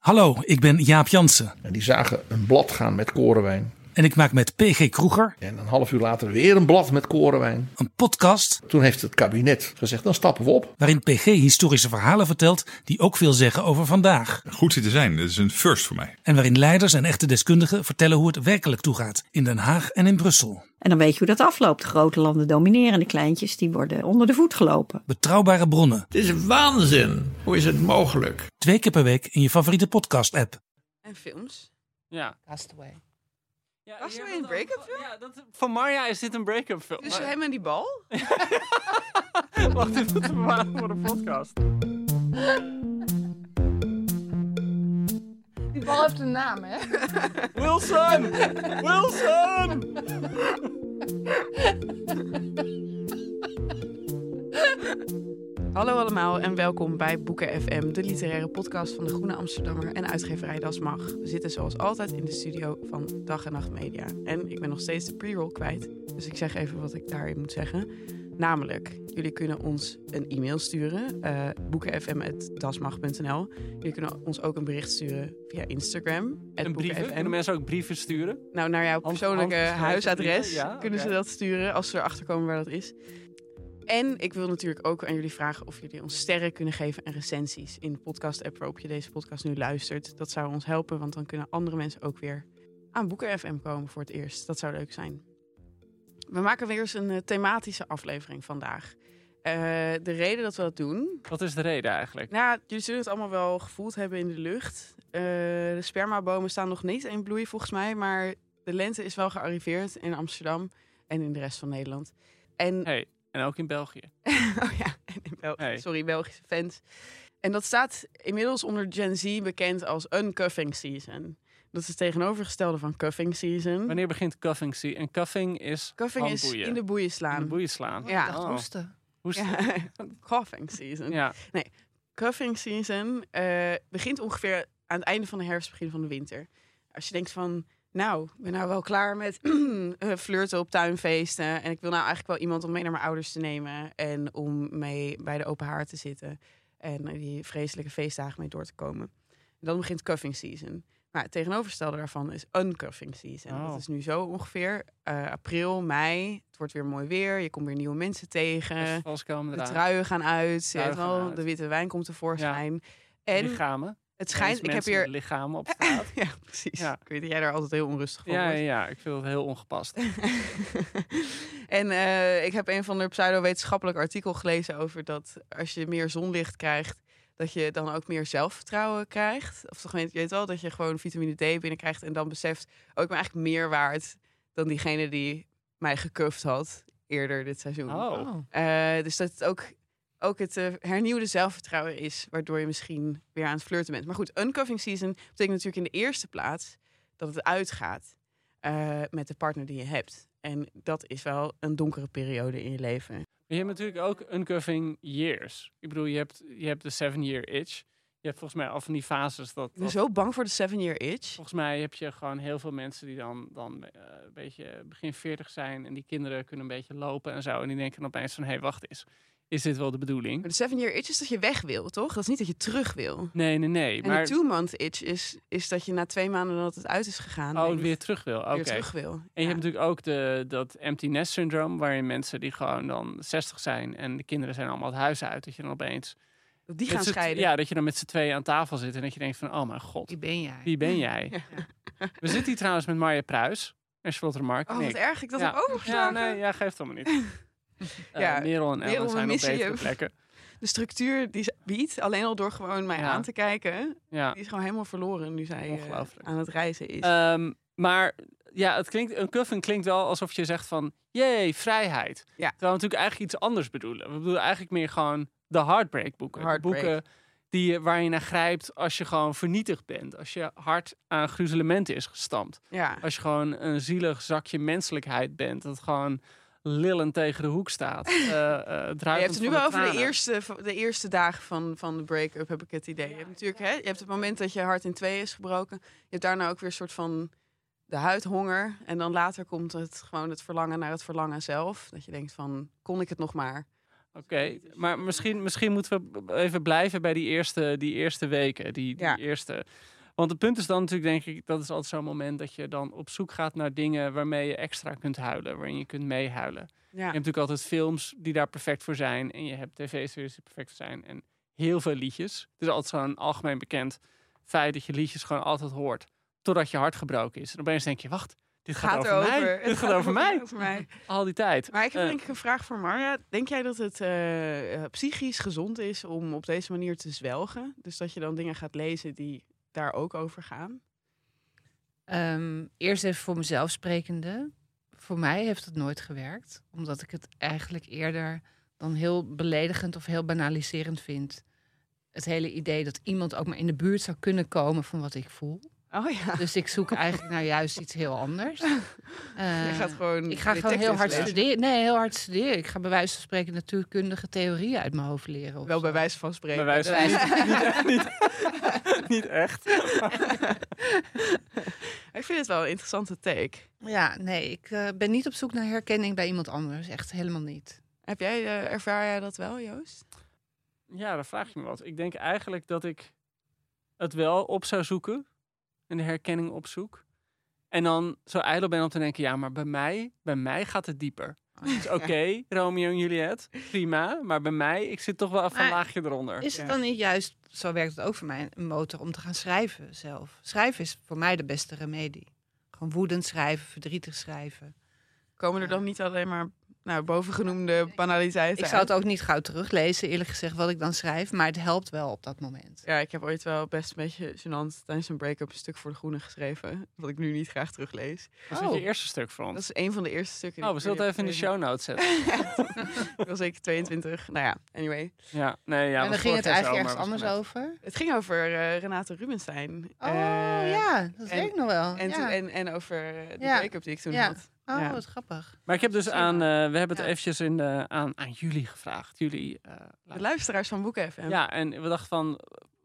Hallo, ik ben Jaap Jansen. En die zagen een blad gaan met korenwijn. En ik maak met P.G. Kroeger. En een half uur later weer een blad met korenwijn. Een podcast. Toen heeft het kabinet gezegd, dan stappen we op. Waarin P.G. historische verhalen vertelt die ook veel zeggen over vandaag. Goed zitten zijn, dat is een first voor mij. En waarin leiders en echte deskundigen vertellen hoe het werkelijk toegaat. In Den Haag en in Brussel. En dan weet je hoe dat afloopt. De grote landen domineren, de kleintjes die worden onder de voet gelopen. Betrouwbare bronnen. Het is waanzin. Hoe is het mogelijk? 2 keer per week in je favoriete podcast app. En films. Ja. Castaway. Ja, Castaway een break-up film? Ja, van Marja is dit een break-up film. Dus hem en die bal? Wacht, dit moeten we bewaren voor de podcast. Die bal heeft een naam, hè? Wilson! Wilson! Hallo allemaal en welkom bij Boeken FM, de literaire podcast van de Groene Amsterdammer en uitgeverij Das Mag. We zitten zoals altijd in de studio van Dag en Nacht Media. En ik ben nog steeds de pre-roll kwijt, dus ik zeg even wat ik daarin moet zeggen. Namelijk, jullie kunnen ons een e-mail sturen, boekenfm@dasmag.nl. Jullie kunnen ons ook een bericht sturen via Instagram. En brieven? Kunnen mensen ook brieven sturen? Nou, naar jouw persoonlijke huisadres ja, kunnen ze dat sturen als ze erachter komen waar dat is. En ik wil natuurlijk ook aan jullie vragen of jullie ons sterren kunnen geven en recensies in de podcast-app waarop je deze podcast nu luistert. Dat zou ons helpen, want dan kunnen andere mensen ook weer aan Boeken FM komen voor het eerst. Dat zou leuk zijn. We maken weer eens een thematische aflevering vandaag. De reden dat we dat doen... Wat is de reden eigenlijk? Nou, jullie zullen het allemaal wel gevoeld hebben in de lucht. De spermabomen staan nog niet in bloei volgens mij, maar de lente is wel gearriveerd in Amsterdam en in de rest van Nederland. En ook in België. Oh ja, en in Sorry, Belgische fans. En dat staat inmiddels onder Gen Z bekend als uncuffing season. Dat is het tegenovergestelde van cuffing season. Wanneer begint cuffing season? En cuffing is in de boeien slaan. In de boeien slaan. Ja. Hoesten. Ja. Cuffing season. Ja. Nee, cuffing season begint ongeveer aan het einde van de herfst, begin van de winter. Als je denkt van, nou, ik ben nou wel klaar met flirten op tuinfeesten. En ik wil nou eigenlijk wel iemand om mee naar mijn ouders te nemen. En om mee bij de open haard te zitten. En die vreselijke feestdagen mee door te komen. En dan begint cuffing season. Maar het tegenovergestelde daarvan is uncuffing season. Oh. Dat is nu zo ongeveer april, mei. Het wordt weer mooi weer. Je komt weer nieuwe mensen tegen. De truien gaan uit. De witte wijn komt tevoorschijn. Ja. En lichamen. Het schijnt, ik heb hier lichamen op straat. Ja, precies. Ja. Ik weet dat jij daar altijd heel onrustig van wordt. Ja, ik vind het heel ongepast. En ik heb een van de pseudo-wetenschappelijk artikel gelezen over dat als je meer zonlicht krijgt, dat je dan ook meer zelfvertrouwen krijgt. Of toch, je weet wel, dat je gewoon vitamine D binnenkrijgt en dan beseft, oh, ik ben eigenlijk meer waard dan diegene die mij gekuft had eerder dit seizoen. Dus dat het ook het hernieuwde zelfvertrouwen is, waardoor je misschien weer aan het flirten bent. Maar goed, uncuffing season betekent natuurlijk in de eerste plaats dat het uitgaat met de partner die je hebt. En dat is wel een donkere periode in je leven. Je hebt natuurlijk ook uncuffing years. Ik bedoel, je hebt de 7-year itch. Je hebt volgens mij al van die fases dat... Ik ben zo bang voor de 7-year itch. Volgens mij heb je gewoon heel veel mensen die dan een beetje begin 40 zijn en die kinderen kunnen een beetje lopen en zo. En die denken dan opeens van, hé, wacht eens. Is dit wel de bedoeling? Maar de 7-year itch is dat je weg wil, toch? Dat is niet dat je terug wil. Nee. En maar de 2-month itch is dat je na 2 maanden dat het uit is gegaan... weer terug wil. Oké. Weer terug wil. En je hebt natuurlijk ook dat empty nest syndroom, waarin mensen die gewoon dan 60 zijn en de kinderen zijn allemaal het huis uit, dat je dan opeens... Die gaan scheiden. Ja, dat je dan met z'n tweeën aan tafel zit en dat je denkt van, oh mijn god. Wie ben jij? Ja. We zitten hier trouwens met Marja Pruis en Charlotte Remarque. Oh, wat erg. Ik dat heb overgeslagen. Ja, geeft allemaal niet. Merel en Ellen zijn op betere plekken. De structuur die ze biedt, alleen al door gewoon mij aan te kijken, die is gewoon helemaal verloren nu zij aan het reizen is. Maar ja, uncuffing klinkt wel alsof je zegt van, jee, vrijheid. Ja. Terwijl we natuurlijk eigenlijk iets anders bedoelen. We bedoelen eigenlijk meer gewoon de heartbreak boeken. Boeken waar je naar grijpt als je gewoon vernietigd bent. Als je hart aan gruzelementen is gestampt. Ja. Als je gewoon een zielig zakje menselijkheid bent. Dat gewoon lillend tegen de hoek staat. Je hebt het nu wel over de eerste dagen van de break-up, heb ik het idee. Je hebt natuurlijk, je hebt het moment dat je hart in 2 is gebroken. Je hebt daarna ook weer een soort van de huidhonger. En dan later komt het gewoon het verlangen naar het verlangen zelf. Dat je denkt van, kon ik het nog maar? Oké, maar misschien moeten we even blijven bij die eerste weken. Die eerste. Want het punt is dan natuurlijk, denk ik, dat is altijd zo'n moment dat je dan op zoek gaat naar dingen waarmee je extra kunt huilen, waarin je kunt meehuilen. Ja. Je hebt natuurlijk altijd films die daar perfect voor zijn en je hebt tv-series die perfect voor zijn en heel veel liedjes. Het is altijd zo'n algemeen bekend feit dat je liedjes gewoon altijd hoort totdat je hart gebroken is. En opeens denk je, wacht, dit gaat over mij. Dit gaat over mij. Al die tijd. Maar ik heb denk ik een vraag voor Marja. Denk jij dat het psychisch gezond is om op deze manier te zwelgen? Dus dat je dan dingen gaat lezen die daar ook over gaan? Eerst even voor mezelf sprekende. Voor mij heeft het nooit gewerkt. Omdat ik het eigenlijk eerder dan heel beledigend of heel banaliserend vind. Het hele idee dat iemand ook maar in de buurt zou kunnen komen van wat ik voel. Oh ja. Dus ik zoek eigenlijk naar juist iets heel anders. Ik ga gewoon heel hard studeren. Nee, heel hard studeren. Ik ga bij wijze van spreken natuurkundige theorieën uit mijn hoofd leren. Wel bij wijze van spreken. Bij wijze van niet echt. Ik vind het wel een interessante take. Ja, nee, ik ben niet op zoek naar herkenning bij iemand anders. Echt helemaal niet. Ervaar jij dat wel, Joost? Ja, dan vraag je me wat. Ik denk eigenlijk dat ik het wel op zou zoeken. En de herkenning opzoek. En dan zo ijdel ben om te denken, ja, maar bij mij gaat het dieper. Dus oké, Romeo en Juliet, prima. Maar bij mij, ik zit toch wel even een laagje eronder. Is het dan niet juist, zo werkt het ook voor mij, een motor om te gaan schrijven zelf? Schrijven is voor mij de beste remedie. Gewoon woedend schrijven, verdrietig schrijven. Komen er dan niet alleen maar bovengenoemde banaliteiten? Ik zou het ook niet gauw teruglezen, eerlijk gezegd, wat ik dan schrijf. Maar het helpt wel op dat moment. Ja, ik heb ooit wel best een beetje gênant tijdens een break-up een stuk voor De Groene geschreven. Wat ik nu niet graag teruglees. Dat is je eerste stuk voor ons. Dat is een van de eerste stukken. We zullen het even in de show notes zetten. Ik was zeker 22. Nou ja, anyway. Ja, nee, ja. En dan ging het eigenlijk ergens anders over? Het ging over Renate Rubenstein. Ja, dat weet ik nog wel. En over de break-up die ik toen had. Oh, wat grappig. Maar ik heb dus we hebben het eventjes aan jullie gevraagd. Jullie, de luisteraars van Boeken FM. Ja, en we dachten van,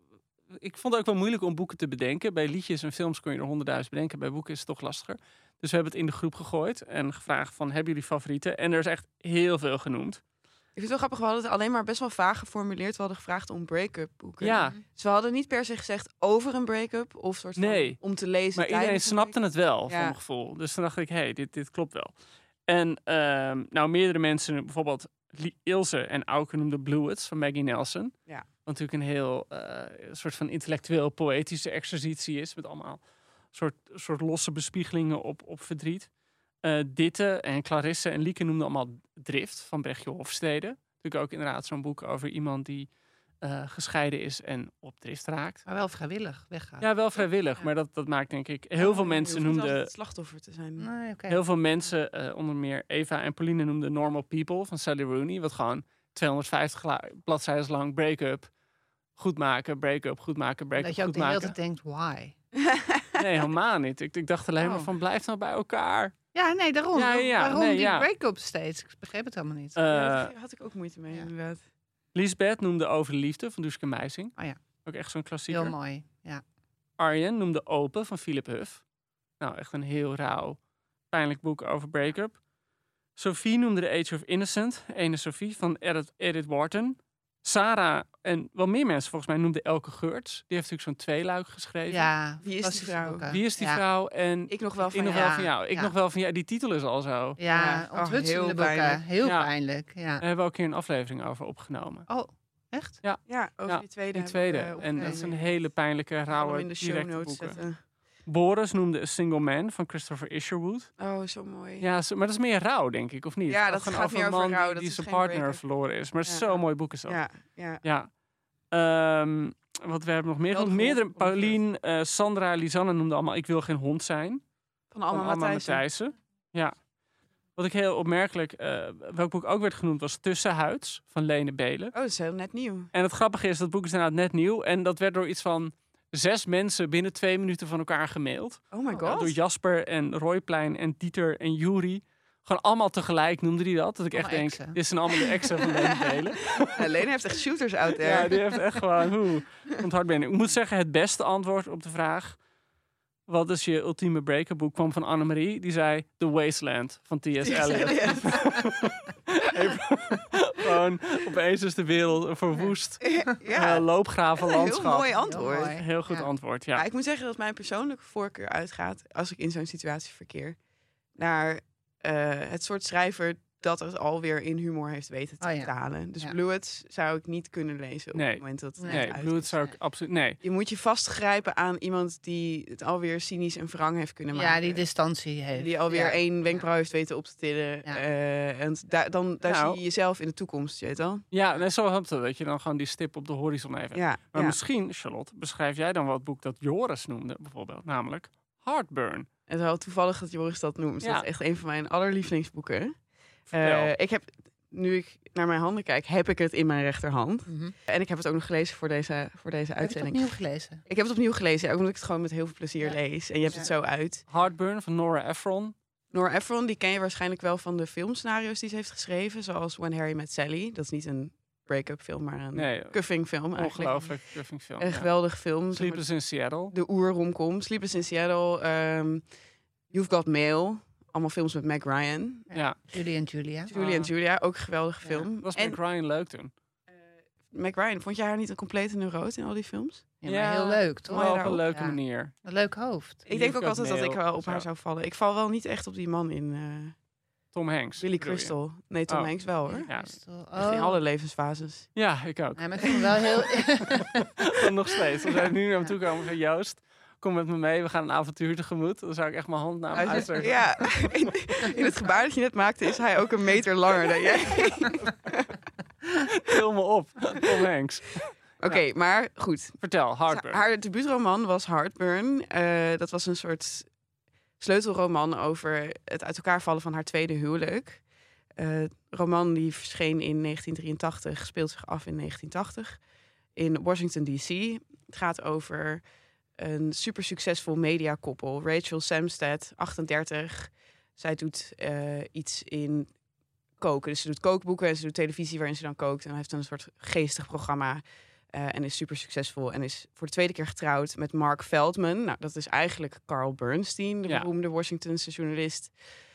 ik vond het ook wel moeilijk om boeken te bedenken. Bij liedjes en films kon je er 100.000 bedenken. Bij boeken is het toch lastiger. Dus we hebben het in de groep gegooid en gevraagd van, hebben jullie favorieten? En er is echt heel veel genoemd. Ik vind het wel grappig, we hadden het alleen maar best wel vaag geformuleerd. We hadden gevraagd om break-up boeken. Ja. Dus we hadden niet per se gezegd over een break-up of soort van om te lezen. Maar iedereen snapte het wel, van mijn gevoel. Dus toen dacht ik, dit klopt wel. En meerdere mensen, bijvoorbeeld Ilse en Auke noemden Bluets van Maggie Nelson. Ja. Wat natuurlijk een heel soort van intellectueel poëtische exercitie is. Met allemaal soort losse bespiegelingen op verdriet. Ditte en Clarisse en Lieke noemden allemaal Drift van Brechtje Hofstede. Natuurlijk ook inderdaad zo'n boek over iemand die gescheiden is en op drift raakt. Maar wel vrijwillig weggaat. Ja, wel vrijwillig. Ja. Maar dat maakt denk ik... Heel veel mensen noemden... het slachtoffer te zijn. Nee, okay. Heel veel mensen, onder meer Eva en Pauline, noemden Normal People van Sally Rooney. Wat gewoon 250 bladzijden lang break-up, goed maken, break-up, goed maken, break-up, goed maken. Dat je ook de hele tijd denkt, why? Nee, helemaal niet. Ik dacht alleen maar van, blijf nou bij elkaar. Ja, nee, daarom. Waarom die break-up steeds? Ik begreep het helemaal niet. Daar had ik ook moeite mee, inderdaad. Lisbeth noemde Over de Liefde van Duske Meising. Oh ja. Ook echt zo'n klassieker. Heel mooi, ja. Arjen noemde Open van Philip Huff. Nou, echt een heel rauw, pijnlijk boek over break-up. Sophie noemde The Age of Innocent. Ene Sophie van Edith Wharton. Sarah en wel meer mensen volgens mij noemden Elke Geurts. Die heeft natuurlijk zo'n tweeluik geschreven. Ja, wie is die vrouw? Wie is die vrouw? En ik nog wel van jou. Ik nog wel van jou. Die titel is al zo. Ja, onthutsende boeken. Heel pijnlijk. Ja. Daar hebben we ook een keer een aflevering over opgenomen. Oh, echt? Ja, over die tweede. Die tweede. En dat is een hele pijnlijke, rauwe, in de show notes zetten. Boris noemde A Single Man van Christopher Isherwood. Oh, zo mooi. Ja, maar dat is meer rouw, denk ik, of niet? Ja, dat gaat meer over rouw. Die zijn partner verloren is. Maar zo'n mooi boek is dat. Ja. Wat we hebben nog meer genoemd. Meerdere, Paulien, Sandra, Lisanne noemden allemaal Ik wil geen hond zijn. Van Alma Matthijssen. Ja. Wat ik heel opmerkelijk, welk boek ook werd genoemd, was Tussenhuids van Lene Belen. Oh, dat is heel net nieuw. En het grappige is, dat boek is inderdaad net nieuw. En dat werd door iets van 6 mensen binnen 2 minuten van elkaar gemaild. Oh my god. Door Jasper en Royplein en Dieter en Juri. Gewoon allemaal tegelijk noemde hij dat. Dat ik echt denk, dit zijn allemaal de exen van Lene Belen. Ja, Lene heeft echt shooters out there. Ja, die heeft echt gewoon, onthard ben ik. Ik moet zeggen, het beste antwoord op de vraag, wat is je ultieme break-up boek, kwam van Annemarie. Die zei The Wasteland van T.S. Eliot. Gewoon opeens is de wereld een verwoest loopgravenlandschap. Heel mooi antwoord. Heel goed antwoord, ja. Ik moet zeggen dat mijn persoonlijke voorkeur uitgaat, als ik in zo'n situatie verkeer, naar het soort schrijver dat het alweer in humor heeft weten te vertalen. Dus Blewett zou ik niet kunnen lezen op het moment dat het uit Blewett zou ik absoluut... Nee. Je moet je vastgrijpen aan iemand die het alweer cynisch en wrang heeft kunnen maken. Ja, die distantie heeft. Die alweer één wenkbrauw heeft weten op te tillen. Ja. En daar zie je jezelf in de toekomst, je weet wel? Ja, zo helpt het dat je dan gewoon die stip op de horizon heeft. Ja, maar misschien, Charlotte, beschrijf jij dan wel het boek dat Joris noemde, bijvoorbeeld. Namelijk Heartburn. Het is wel toevallig dat Joris dat noemt. Dat is echt een van mijn allerlievelingsboeken. Ik heb, nu ik naar mijn handen kijk, heb ik het in mijn rechterhand. Mm-hmm. En ik heb het ook nog gelezen voor deze uitzending. Heb je het opnieuw gelezen? Ik heb het opnieuw gelezen, ook omdat ik het gewoon met heel veel plezier lees. En je hebt het zo uit. Heartburn van Nora Ephron. Nora Ephron, die ken je waarschijnlijk wel van de filmscenario's die ze heeft geschreven. Zoals When Harry Met Sally. Dat is niet een break-up film, maar een cuffing film eigenlijk. Ongelooflijk cuffing film. Een geweldige film. Sleepless in Seattle. De oer-romcom. Sleepless in Seattle. You've Got Mail. Allemaal films met Meg Ryan. Ja. Julie en Julia, ook een geweldige film. Was Meg Ryan leuk toen? Meg Ryan, vond jij haar niet een complete neuroot in al die films? Ja, maar heel leuk, toch? Wel op een leuke manier. Een leuk hoofd. Ik denk ook altijd dat ik wel op haar zou vallen. Ik val wel niet echt op die man in... Tom Hanks. Billy Crystal. Nee, Tom Hanks wel, hoor. Ja. In alle levensfases. Ja, ik ook. Ja, maar ik vind hem wel heel... Nog steeds. Als wij nu naar hem toe komen van Joost... Kom met me mee, we gaan een avontuur tegemoet. Dan zou ik echt mijn hand naar hem uitstrekken. Ja, in het gebaar dat je net maakte is hij ook 1 meter langer dan jij. Til me op, Tom Hanks. Oké, maar goed. Vertel, Heartburn. Haar debuutroman was Heartburn. Dat was een soort sleutelroman over het uit elkaar vallen van haar tweede huwelijk. Roman die verscheen in 1983, speelt zich af in 1980 in Washington D.C. Het gaat over een super succesvol mediakoppel. Rachel Samstead, 38. Zij doet iets in koken. Dus ze doet kookboeken en ze doet televisie waarin ze dan kookt. En heeft een soort geestig programma. En is super succesvol. En is voor de tweede keer getrouwd met Mark Feldman. Nou, dat is eigenlijk Carl Bernstein, de beroemde Washingtonse journalist.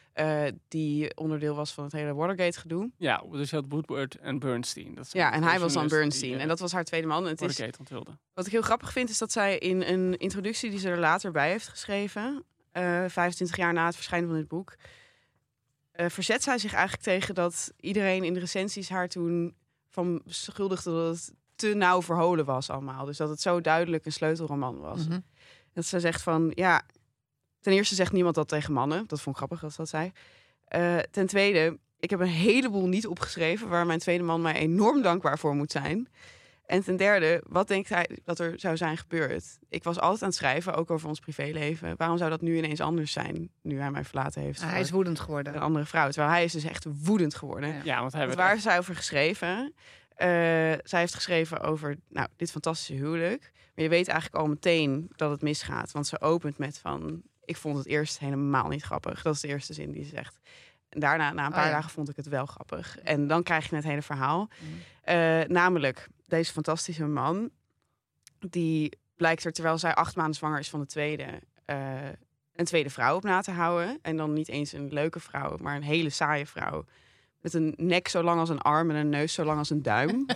Die onderdeel was van het hele Watergate-gedoe. Ja, dus je had Woodward en Bernstein. Dat en hij was dan Bernstein. En dat was haar tweede man. En Watergate onthulde. Wat ik heel grappig vind, is dat zij in een introductie die ze er later bij heeft geschreven, 25 jaar na het verschijnen van dit boek, verzet zij zich eigenlijk tegen dat iedereen in de recensies haar toen van beschuldigde dat het te nauw verholen was allemaal. Dus dat het zo duidelijk een sleutelroman was. Mm-hmm. Dat ze zegt van, ja, ten eerste zegt niemand dat tegen mannen. Dat vond ik grappig als dat zei. Ten tweede, ik heb een heleboel niet opgeschreven waar mijn tweede man mij enorm dankbaar voor moet zijn. En ten derde, wat denkt hij dat er zou zijn gebeurd? Ik was altijd aan het schrijven, ook over ons privéleven. Waarom zou dat nu ineens anders zijn, nu hij mij verlaten heeft? Hij is woedend geworden. Een andere vrouw. Terwijl hij is dus echt woedend geworden. Ja, want hij waar heeft zij over geschreven? Zij heeft geschreven over dit fantastische huwelijk. Maar je weet eigenlijk al meteen dat het misgaat. Want ze opent met van, ik vond het eerst helemaal niet grappig. Dat is de eerste zin die ze zegt. En daarna, na een paar dagen, vond ik het wel grappig. En dan krijg je het hele verhaal. Namelijk, deze fantastische man, die blijkt er, terwijl zij 8 maanden zwanger is van de tweede, een tweede vrouw op na te houden. En dan niet eens een leuke vrouw, maar een hele saaie vrouw. Met een nek zo lang als een arm en een neus zo lang als een duim.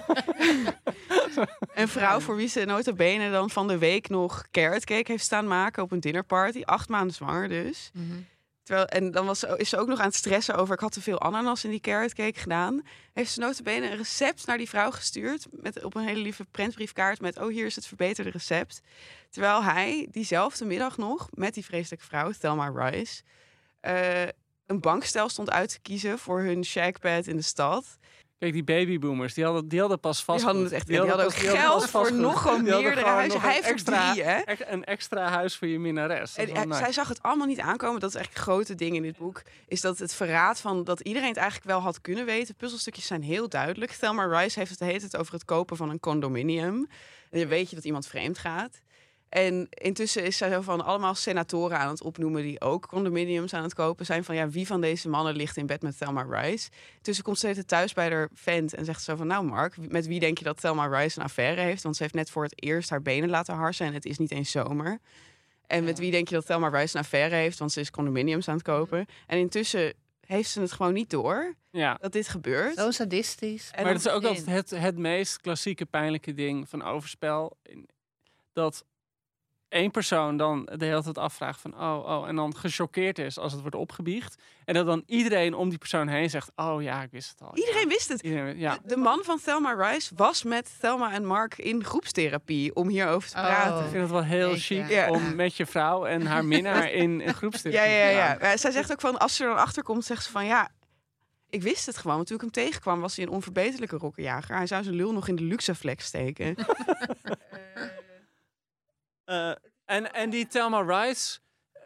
Een vrouw voor wie ze nota bene dan van de week nog carrot cake heeft staan maken op een dinnerparty. 8 maanden zwanger dus. Mm-hmm. En dan is ze ook nog aan het stressen over, ik had te veel ananas in die carrot cake gedaan. Heeft ze nota bene een recept naar die vrouw gestuurd. Op een hele lieve prentbriefkaart met, hier is het verbeterde recept. Terwijl hij diezelfde middag nog met die vreselijke vrouw, Thelma Rice, een bankstel stond uit te kiezen voor hun shackbed in de stad. Kijk, die babyboomers, die hadden pas vast. Die hadden het echt. Die hadden ook geld voor nog gewoon meerdere huizen. Hij heeft 3, hè? Een extra huis voor je minnares. Zij zag het allemaal niet aankomen. Dat is eigenlijk het grote ding in dit boek. Is dat het verraad van dat iedereen het eigenlijk wel had kunnen weten. Puzzelstukjes zijn heel duidelijk. Thelma Rice heeft het over het kopen van een condominium. En dan weet je dat iemand vreemd gaat. En intussen is zij zo van allemaal senatoren aan het opnoemen die ook condominiums aan het kopen zijn. Van wie van deze mannen ligt in bed met Thelma Rice? Intussen komt ze thuis bij haar vent en zegt zo van, nou Mark, met wie denk je dat Thelma Rice een affaire heeft? Want ze heeft net voor het eerst haar benen laten harsen en het is niet eens zomer. En met wie denk je dat Thelma Rice een affaire heeft? Want ze is condominiums aan het kopen. En intussen heeft ze het gewoon niet door dat dit gebeurt. Zo sadistisch. Maar dat is ook altijd het meest klassieke pijnlijke ding van overspel. Dat één persoon dan de hele tijd afvraagt van en dan gechoqueerd is als het wordt opgebiecht. En dat dan iedereen om die persoon heen zegt, ik wist het al. Iedereen wist het. De man van Thelma Rice was met Thelma en Mark in groepstherapie om hierover te praten. Ik vind het wel heel chic om met je vrouw en haar minnaar in groepstherapie te gaan. Ja. Zij zegt ook van, als ze er dan achter komt, zegt ze van ik wist het gewoon. Want toen ik hem tegenkwam, was hij een onverbeterlijke rokkenjager. Hij zou zijn lul nog in de Luxaflex steken. En die Thelma Rice,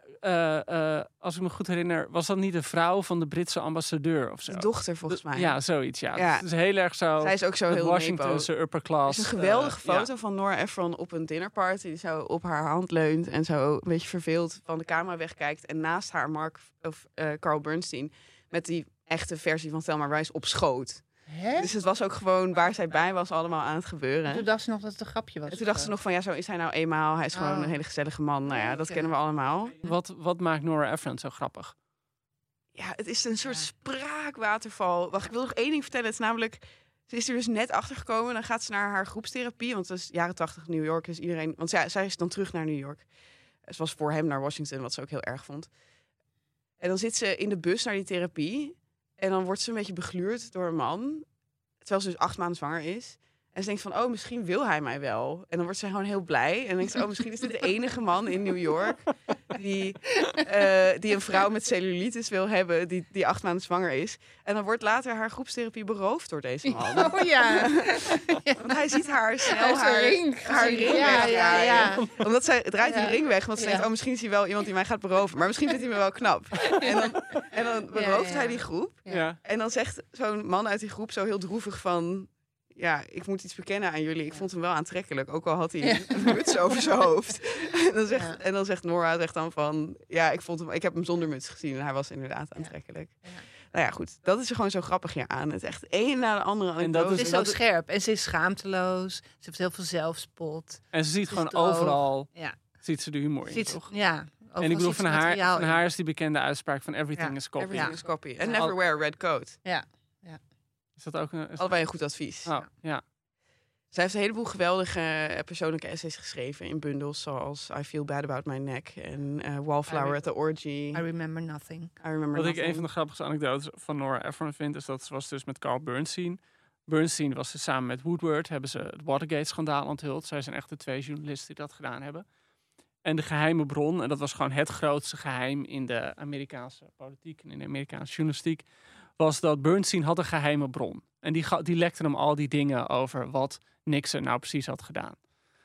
als ik me goed herinner, was dat niet de vrouw van de Britse ambassadeur of zo? De dochter volgens mij. Ja, zoiets. Ja. Het is heel erg zo. Zij is ook zo heel Washingtonse upper class. Er is een geweldige foto van Nora Ephron op een dinnerparty die zo op haar hand leunt en zo een beetje verveeld van de camera wegkijkt en naast haar Carl Bernstein met die echte versie van Thelma Rice op schoot. Hè? Dus het was ook gewoon waar zij bij was allemaal aan het gebeuren. En toen dacht ze nog dat het een grapje was. En toen dacht ze nog van, zo is hij nou eenmaal. Hij is gewoon een hele gezellige man. Nou ja, dat kennen we allemaal. Wat maakt Nora Ephron zo grappig? Ja, het is een soort spraakwaterval. Wacht, ik wil nog één ding vertellen. Het is namelijk, ze is er dus net achter gekomen. Dan gaat ze naar haar groepstherapie. Want het is jaren 80 New York. Dus iedereen, want zij is dan terug naar New York. Ze was voor hem naar Washington, wat ze ook heel erg vond. En dan zit ze in de bus naar die therapie. En dan wordt ze een beetje begluurd door een man. Terwijl ze dus 8 maanden zwanger is. En ze denkt van, misschien wil hij mij wel. En dan wordt ze gewoon heel blij. En dan denkt ze, misschien is dit de enige man in New York die een vrouw met cellulitis wil hebben die 8 maanden zwanger is. En dan wordt later haar groepstherapie beroofd door deze man. Oh ja. Want hij ziet haar snel haar ring wegdraaien. Omdat zij draait die ring weg. Want ze denkt, misschien is hij wel iemand die mij gaat beroven. Maar misschien vindt hij me wel knap. En dan berooft hij die groep. Ja. En dan zegt zo'n man uit die groep zo heel droevig van, ik moet iets bekennen aan jullie. Ik vond hem wel aantrekkelijk. Ook al had hij een muts over zijn hoofd. En dan zegt Nora dan van, ik heb hem zonder muts gezien. En hij was inderdaad aantrekkelijk. Ja. Nou ja, goed. Dat is er gewoon zo grappig aan. Het is echt één na de andere. En dat is zo scherp. En ze is schaamteloos. Ze heeft heel veel zelfspot. En ze ziet gewoon overal, ziet ze de humor in, toch? Ja. En ik bedoel, van haar is die bekende uitspraak van everything is copy. Everything is copy. And never wear a red coat. Ja. Is dat ook allebei een goed advies. Oh, ja. Zij heeft een heleboel geweldige persoonlijke essays geschreven in bundels zoals I Feel Bad About My Neck en Wallflower at the Orgy. I Remember Nothing. Wat ik een van de grappigste anekdotes van Nora Ephron vind, is dat ze was dus met Carl Bernstein. Bernstein was dus samen met Woodward, hebben ze het Watergate-schandaal onthuld. Zij zijn echt de 2 journalisten die dat gedaan hebben. En de geheime bron, en dat was gewoon het grootste geheim in de Amerikaanse politiek en in de Amerikaanse journalistiek, was dat Bernstein had een geheime bron. En die lekte hem al die dingen over wat Nixon nou precies had gedaan.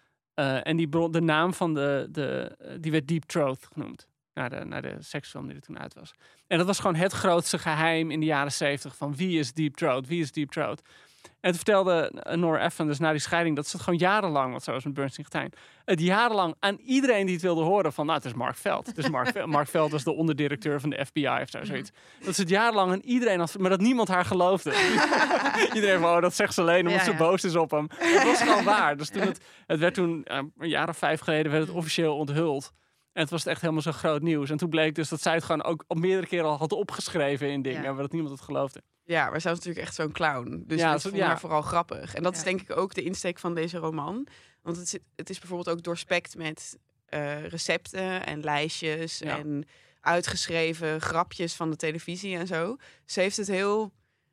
En die bron, de naam van die werd Deep Throat genoemd. Naar de seksfilm die er toen uit was. En dat was gewoon het grootste geheim in de jaren 70 van wie is Deep Throat, wie is Deep Throat. En toen vertelde Nora Ephron dus na die scheiding dat ze het gewoon jarenlang, wat zo is met Bernstein getijn, het jarenlang aan iedereen die het wilde horen van, het is Mark Feld. Het is Mark Feld was de onderdirecteur van de FBI of zoiets. Dat ze het jarenlang aan iedereen had, maar dat niemand haar geloofde. Iedereen van, dat zegt ze alleen omdat ze boos is op hem. Het was gewoon waar. Dus toen het werd toen, een jaar of 5 geleden, werd het officieel onthuld. En het was echt helemaal zo groot nieuws. En toen bleek dus dat zij het gewoon ook al meerdere keren al had opgeschreven in dingen, maar dat niemand het geloofde. Ja, maar zij was natuurlijk echt zo'n clown. Dus ik vond haar vooral grappig. En dat is denk ik ook de insteek van deze roman. Want het is bijvoorbeeld ook doorspekt met recepten en lijstjes en uitgeschreven grapjes van de televisie en zo. Ze heeft het heel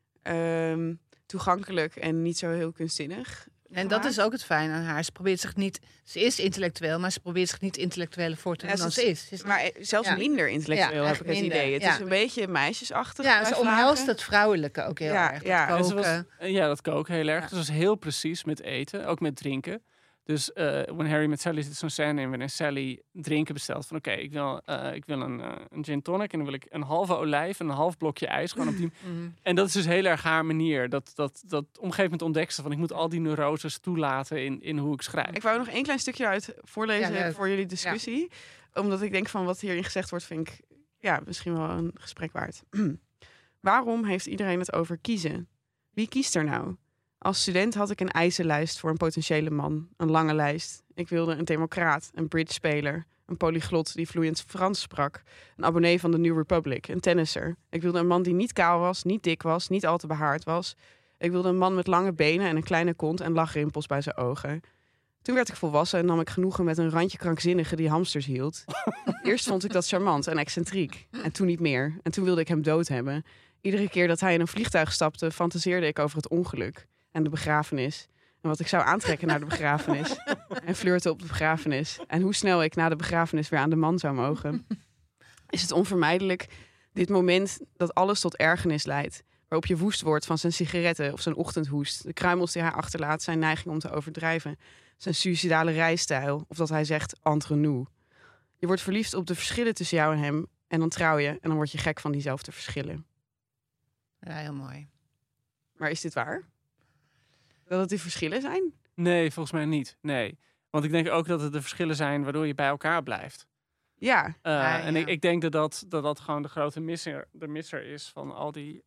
toegankelijk en niet zo heel kunstzinnig. En dat is ook het fijn aan haar. Ze is intellectueel, maar ze probeert zich niet intellectueel voor te doen dan ze is. Maar zelfs minder intellectueel heb ik het idee. Het is een beetje meisjesachtig. Ja, ze omhelst het vrouwelijke ook heel erg. Dat koken. Dat koken heel erg. Dus was heel precies met eten, ook met drinken. Dus When Harry Met Sally zit zo'n scène in waarin Sally drinken bestelt. Van ik wil een gin tonic en dan wil ik een halve olijf en een half blokje ijs. Gewoon op die... En dat is dus heel erg haar manier. Dat op een gegeven moment ontdekt ze van ik moet al die neuroses toelaten in hoe ik schrijf. Ik wou nog 1 klein stukje uit voorlezen voor jullie discussie. Ja. Omdat ik denk van wat hierin gezegd wordt vind ik misschien wel een gesprek waard. Waarom heeft iedereen het over kiezen? Wie kiest er nou? Als student had ik een eisenlijst voor een potentiële man. Een lange lijst. Ik wilde een democraat, een bridge-speler, een polyglot die vloeiend Frans sprak, een abonnee van de New Republic, een tennisser. Ik wilde een man die niet kaal was, niet dik was, niet al te behaard was. Ik wilde een man met lange benen en een kleine kont en lachrimpels bij zijn ogen. Toen werd ik volwassen en nam ik genoegen met een randje krankzinnige die hamsters hield. Eerst vond ik dat charmant en excentriek. En toen niet meer. En toen wilde ik hem dood hebben. Iedere keer dat hij in een vliegtuig stapte, fantaseerde ik over het ongeluk en de begrafenis. En wat ik zou aantrekken naar de begrafenis. En flirten op de begrafenis. En hoe snel ik na de begrafenis weer aan de man zou mogen. Is het onvermijdelijk, dit moment dat alles tot ergernis leidt. Waarop je woest wordt van zijn sigaretten of zijn ochtendhoest. De kruimels die hij achterlaat, zijn neiging om te overdrijven. Zijn suïcidale rijstijl. Of dat hij zegt entre nous. Je wordt verliefd op de verschillen tussen jou en hem. En dan trouw je en dan word je gek van diezelfde verschillen. Ja, heel mooi. Maar is dit waar? Dat het die verschillen zijn? Nee, volgens mij niet. Nee. Want ik denk ook dat het de verschillen zijn waardoor je bij elkaar blijft. Ja. En ik denk dat gewoon de grote misser is van al die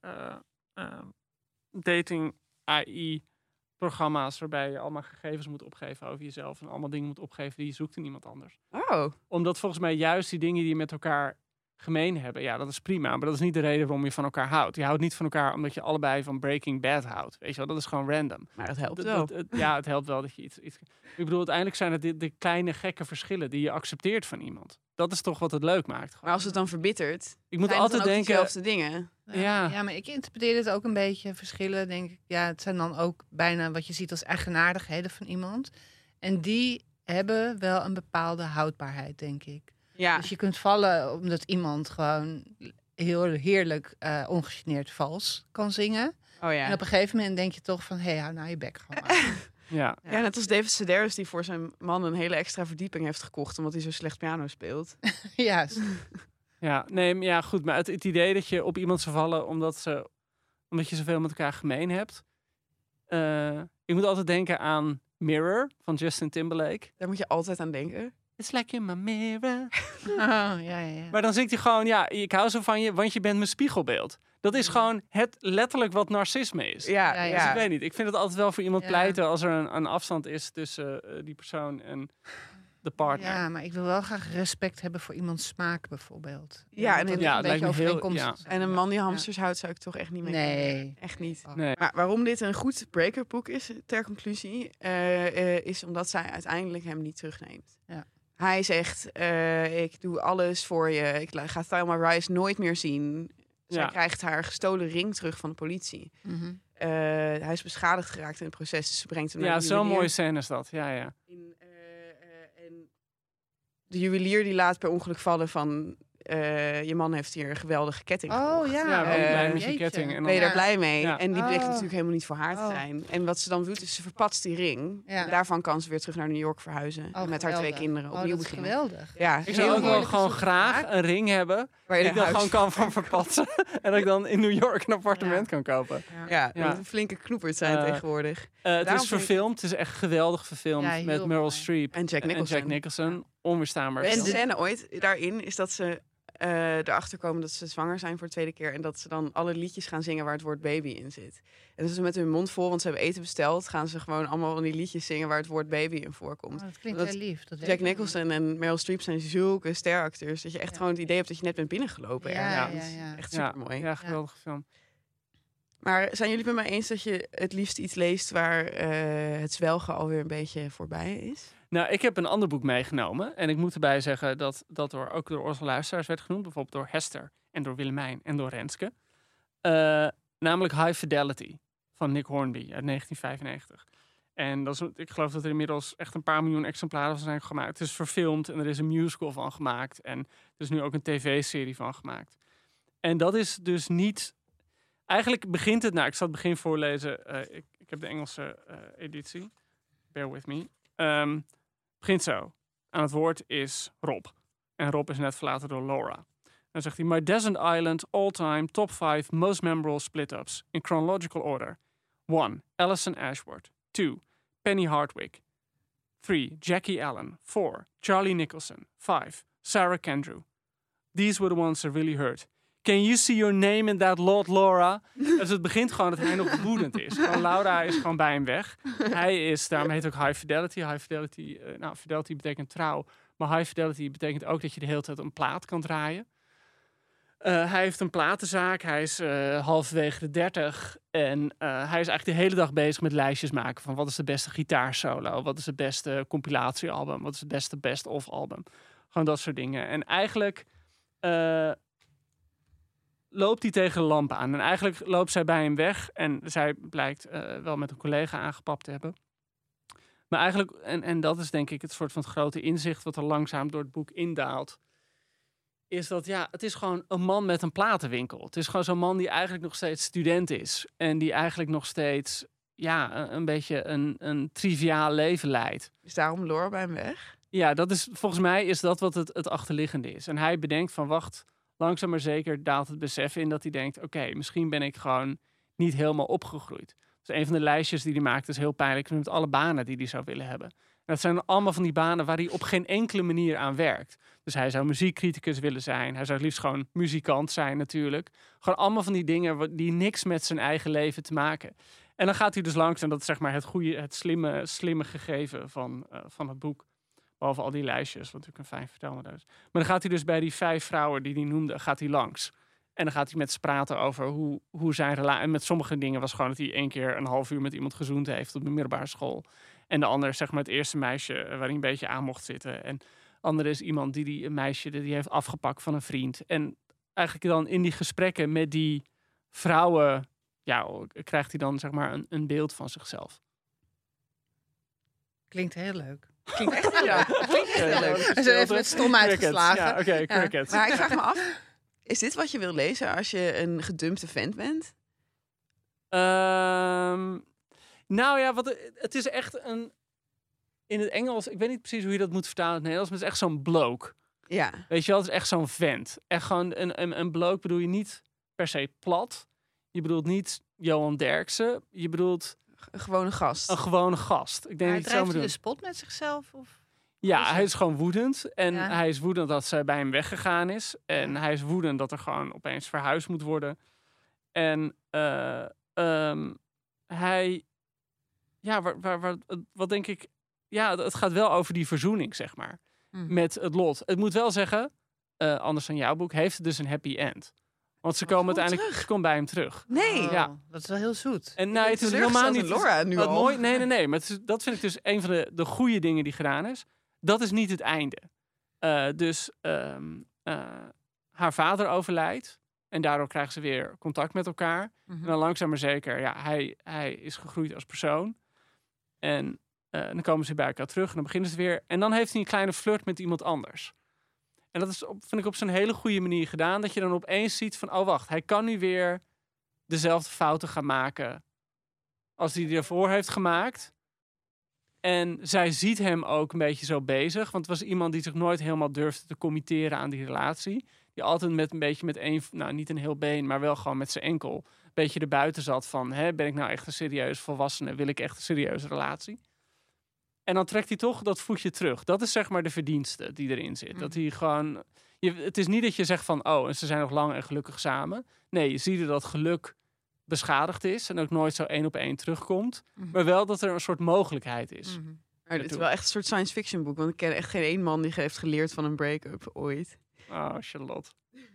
dating AI-programma's waarbij je allemaal gegevens moet opgeven over jezelf en allemaal dingen moet opgeven die je zoekt in iemand anders. Oh. Omdat volgens mij juist die dingen die je met elkaar gemeen hebben, ja, dat is prima, maar dat is niet de reden waarom je van elkaar houdt. Je houdt niet van elkaar omdat je allebei van Breaking Bad houdt. Weet je wel, dat is gewoon random. Maar dat helpt wel. Ja, het helpt wel dat je iets... Ik bedoel, uiteindelijk zijn het de kleine gekke verschillen die je accepteert van iemand. Dat is toch wat het leuk maakt. Gewoon. Maar als het dan verbittert, ik moet zijn altijd het dan ook denken dezelfde dingen. Ja, maar ik interpreteer het ook een beetje verschillen, denk ik. Ja, het zijn dan ook bijna wat je ziet als eigenaardigheden van iemand. En die hebben wel een bepaalde houdbaarheid, denk ik. Ja. Dus je kunt vallen omdat iemand gewoon heel heerlijk ongegeneerd vals kan zingen. Oh ja. En op een gegeven moment denk je toch van, hou nou je bek gewoon maar. Ja, net als David Sedaris die voor zijn man een hele extra verdieping heeft gekocht omdat hij zo slecht piano speelt. Juist. Ja, nee, maar ja, goed. Maar het idee dat je op iemand zou vallen omdat je zoveel met elkaar gemeen hebt. Ik moet altijd denken aan Mirror van Justin Timberlake. Daar moet je altijd aan denken. It's like in my mirror. Ja. Maar dan zingt hij gewoon, ja, ik hou zo van je, want je bent mijn spiegelbeeld. Dat is gewoon het letterlijk wat narcisme is. Ja. Dus ik weet niet. Ik vind het altijd wel voor iemand pleiten als er een afstand is tussen die persoon en de partner. Ja, maar ik wil wel graag respect hebben voor iemands smaak bijvoorbeeld. Ja, en een beetje overeenkomstig zijn. En een man die hamsters houdt zou ik toch echt niet mee. Nee. Echt niet. Nee. Maar waarom dit een goed break-up boek is, ter conclusie, is omdat zij uiteindelijk hem niet terugneemt. Ja. Hij zegt, ik doe alles voor je. Ik ga Thelma Rice nooit meer zien. Zij krijgt haar gestolen ring terug van de politie. Mm-hmm. Hij is beschadigd geraakt in het proces. Dus ze brengt hem naar de zo'n juwelier. mooie scène is dat. Ja. En de juwelier die laat per ongeluk vallen van... je man heeft hier een geweldige ketting gekocht. Oh ja. Ja, ben je blij met je ketting. En dan, ben je daar blij mee? Ja. En die blijkt natuurlijk helemaal niet voor haar te zijn. En wat ze dan doet, is ze verpatst die ring. Ja. En daarvan kan ze weer terug naar New York verhuizen. En met haar 2 kinderen opnieuw dat is beginnen. geweldig. Ja, ik zou ook wel gewoon graag een ring hebben waar je die ik dan gewoon kan van verpatsen. En dat ik dan in New York een appartement kan kopen. Ja, dat moet een flinke knoepert zijn tegenwoordig. Het is verfilmd. Het is echt geweldig verfilmd met Meryl Streep en Jack Nicholson. Onweerstaanbaar. En de scène ooit daarin is dat ze erachter komen dat ze zwanger zijn voor de tweede keer. En dat ze dan alle liedjes gaan zingen waar het woord baby in zit. En dat ze met hun mond vol, want ze hebben eten besteld, gaan ze gewoon allemaal van die liedjes zingen waar het woord baby in voorkomt. Dat klinkt heel lief. Jack Nicholson en Meryl Streep zijn zulke steracteurs dat je echt gewoon het idee hebt dat je net bent binnengelopen. Ja. Echt supermooi. Ja, geweldige film. Maar zijn jullie het met mij eens dat je het liefst iets leest waar het zwelgen alweer een beetje voorbij is? Nou, ik heb een ander boek meegenomen. En ik moet erbij zeggen dat ook door onze luisteraars werd genoemd. Bijvoorbeeld door Hester en door Willemijn en door Renske. Namelijk High Fidelity van Nick Hornby uit 1995. En dat is, ik geloof dat er inmiddels echt een paar miljoen exemplaren van zijn gemaakt. Het is verfilmd en er is een musical van gemaakt. En er is nu ook een tv-serie van gemaakt. En dat is dus niet... Eigenlijk begint het... Nou, ik zal het begin voorlezen. Ik heb de Engelse editie. Bear with me. Begint zo. Aan het woord is Rob. En Rob is net verlaten door Laura. Dan zegt hij... My Desert Island all-time top 5 most memorable split-ups. In chronological order. 1. Alison Ashworth. 2. Penny Hardwick. 3. Jackie Allen. 4. Charlie Nicholson. 5. Sarah Kendrew. These were the ones that really hurt. Can you see your name in that Lord Laura? Dus het begint gewoon dat hij nog woedend is. Gewoon Laura is gewoon bij hem weg. Hij is, daarom heet het ook high fidelity. High fidelity, fidelity betekent trouw. Maar high fidelity betekent ook dat je de hele tijd een plaat kan draaien. Hij heeft een platenzaak. Hij is halverwege de 30. En hij is eigenlijk de hele dag bezig met lijstjes maken. Van wat is de beste gitaarsolo? Wat is het beste compilatiealbum? Wat is het beste best-of album? Gewoon dat soort dingen. En eigenlijk loopt hij tegen de lamp aan. En eigenlijk loopt zij bij hem weg. En zij blijkt wel met een collega aangepapt te hebben. Maar eigenlijk, en dat is denk ik het soort van het grote inzicht wat er langzaam door het boek indaalt, is dat het is gewoon een man met een platenwinkel. Het is gewoon zo'n man die eigenlijk nog steeds student is. En die eigenlijk nog steeds een beetje een triviaal leven leidt. Is daarom Laura bij hem weg? Ja, dat is, volgens mij is dat wat het achterliggende is. En hij bedenkt van wacht, langzaam maar zeker daalt het besef in dat hij denkt, oké, misschien ben ik gewoon niet helemaal opgegroeid. Dus een van de lijstjes die hij maakt is heel pijnlijk met alle banen die hij zou willen hebben. En dat zijn allemaal van die banen waar hij op geen enkele manier aan werkt. Dus hij zou muziekcriticus willen zijn. Hij zou het liefst gewoon muzikant zijn natuurlijk. Gewoon allemaal van die dingen die niks met zijn eigen leven te maken. En dan gaat hij dus langs, en dat is zeg maar het slimme gegeven van het boek. Behalve al die lijstjes, wat natuurlijk een fijn vertelmodel is. Maar dan gaat hij dus bij die 5 vrouwen die hij noemde, gaat hij langs. En dan gaat hij met ze praten over hoe zijn relatie. En met sommige dingen was gewoon dat hij 1 keer een half uur met iemand gezoend heeft op de middelbare school. En de andere, zeg maar het eerste meisje waar hij een beetje aan mocht zitten. En de andere is iemand een meisje die heeft afgepakt van een vriend. En eigenlijk dan in die gesprekken met die vrouwen, krijgt hij dan zeg maar een beeld van zichzelf. Klinkt heel leuk. Klinkt echt heel leuk. Klinkt echt heel leuk. En zo even met stom uitgeslagen. Ja, oké, cricket. Maar ik vraag me af, is dit wat je wil lezen als je een gedumpte vent bent? Het is echt in het Engels, ik weet niet precies hoe je dat moet vertalen in het Nederlands, maar het is echt zo'n bloke. Ja. Weet je wel, het is echt zo'n vent. Echt gewoon een bloke bedoel je niet per se plat. Je bedoelt niet Johan Derksen. Je bedoelt een gewone gast. Een gewone gast. Ik denk maar drijft hij de spot met zichzelf? Of? Ja, hij is gewoon woedend. En hij is woedend dat zij bij hem weggegaan is. En hij is woedend dat er gewoon opeens verhuisd moet worden. En hij... Ja, wat denk ik... Ja, het gaat wel over die verzoening, zeg maar. Met het lot. Het moet wel zeggen, anders dan jouw boek, heeft het dus een happy end. Want ze komen uiteindelijk bij hem terug. Nee. Ja. Dat is wel heel zoet. En het is helemaal niet... Laura nu al. Mooi, nee. Maar dat vind ik dus een van de goede dingen die gedaan is. Dat is niet het einde. Haar vader overlijdt. En daardoor krijgen ze weer contact met elkaar. En dan langzaam maar zeker, hij is gegroeid als persoon. En dan komen ze bij elkaar terug en dan beginnen ze weer. En dan heeft hij een kleine flirt met iemand anders. En dat is, vind ik, op zo'n hele goede manier gedaan. Dat je dan opeens ziet van, oh wacht, hij kan nu weer dezelfde fouten gaan maken als hij ervoor heeft gemaakt. En zij ziet hem ook een beetje zo bezig. Want het was iemand die zich nooit helemaal durfde te committeren aan die relatie. Die altijd met één, niet een heel been, maar wel gewoon met zijn enkel een beetje erbuiten zat van, ben ik nou echt een serieus volwassene? Wil ik echt een serieuze relatie? En dan trekt hij toch dat voetje terug. Dat is zeg maar de verdienste die erin zit. Dat hij gewoon... Het is niet dat je zegt van, en ze zijn nog lang en gelukkig samen. Nee, je ziet dat geluk beschadigd is en ook nooit zo 1 op 1 terugkomt. Maar wel dat er een soort mogelijkheid is. Maar dit is wel echt een soort science fiction boek. Want ik ken echt geen 1 man die heeft geleerd van een break-up ooit. Oh, Charlotte.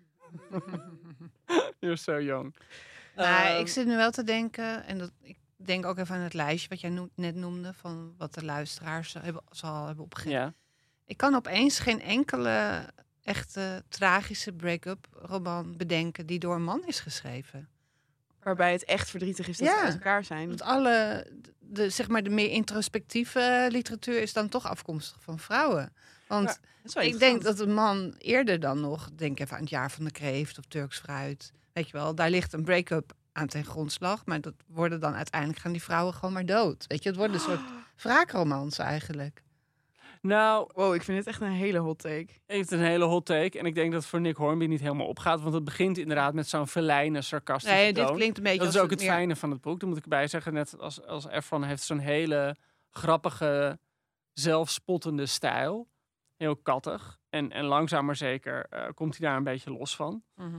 You're so young. Ik zit nu wel te denken, en ik denk ook even aan het lijstje wat jij net noemde, van wat de luisteraars zal hebben opgegeven. Ja. Ik kan opeens geen enkele echte tragische break-up roman bedenken die door een man is geschreven. Waarbij het echt verdrietig is dat ze uit elkaar zijn. Want de meer introspectieve literatuur is dan toch afkomstig van vrouwen. Want ik denk dat een man eerder dan nog, denk even aan Het Jaar van de Kreeft of Turks Fruit, weet je wel, daar ligt een break-up aan ten grondslag, maar dat worden dan uiteindelijk gaan die vrouwen gewoon maar dood. Weet je, het wordt een soort wraakromans eigenlijk. Nou, wow, ik vind het echt een hele hot take. Heeft een hele hot take. En ik denk dat het voor Nick Hornby niet helemaal opgaat. Want het begint inderdaad met zo'n verlijnen, sarcastische toon. Dit klinkt een beetje. Dat is ook het fijne van het boek. Dan moet ik erbij zeggen, net als Efron heeft zo'n hele grappige, zelfspottende stijl. Heel kattig. En langzaam maar zeker komt hij daar een beetje los van.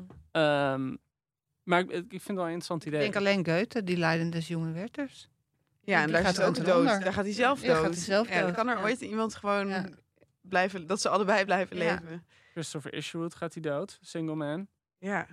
Maar ik vind het wel een interessant idee. Ik denk alleen Goethe, die Leiden des jonge Werthers. Ja, en daar gaat hij ook dood. Daar gaat hij zelf dood. Dan kan er ooit iemand gewoon blijven... Dat ze allebei blijven leven. Christopher Isherwood gaat hij dood. Single Man. Ja.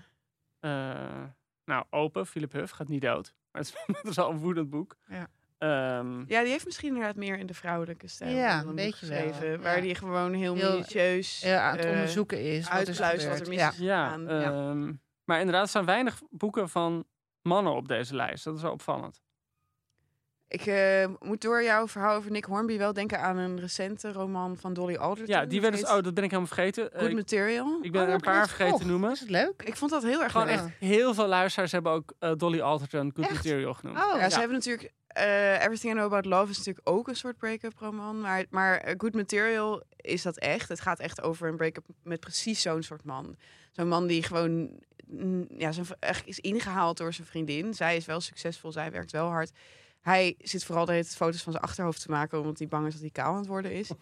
Open, Philip Huff gaat niet dood. Maar het is wel een woedend boek. Ja. Die heeft misschien inderdaad meer in de vrouwelijke stijl. Ja, een beetje geschreven. wel. Waar die gewoon heel minutieus aan het onderzoeken is. Uitpluist wat er mis is gegaan. Maar inderdaad, er staan weinig boeken van mannen op deze lijst. Dat is wel opvallend. Ik moet door jouw verhaal over Nick Hornby wel denken aan een recente roman van Dolly Alderton. Ja, die werd dus... dat ben ik helemaal vergeten. Good Material. Ik ben er een paar vergeten te noemen. Is het leuk? Ik vond dat heel erg leuk. echt heel veel luisteraars hebben ook Dolly Alderton Good Material genoemd. Ze hebben natuurlijk... Everything I Know About Love is natuurlijk ook een soort break-up roman. Maar Good Material is dat echt. Het gaat echt over een break-up met precies zo'n soort man. Zo'n man die gewoon echt is ingehaald door zijn vriendin. Zij is wel succesvol, zij werkt wel hard. Hij zit vooral de hele tijd foto's van zijn achterhoofd te maken, omdat hij bang is dat hij kaal aan het worden is.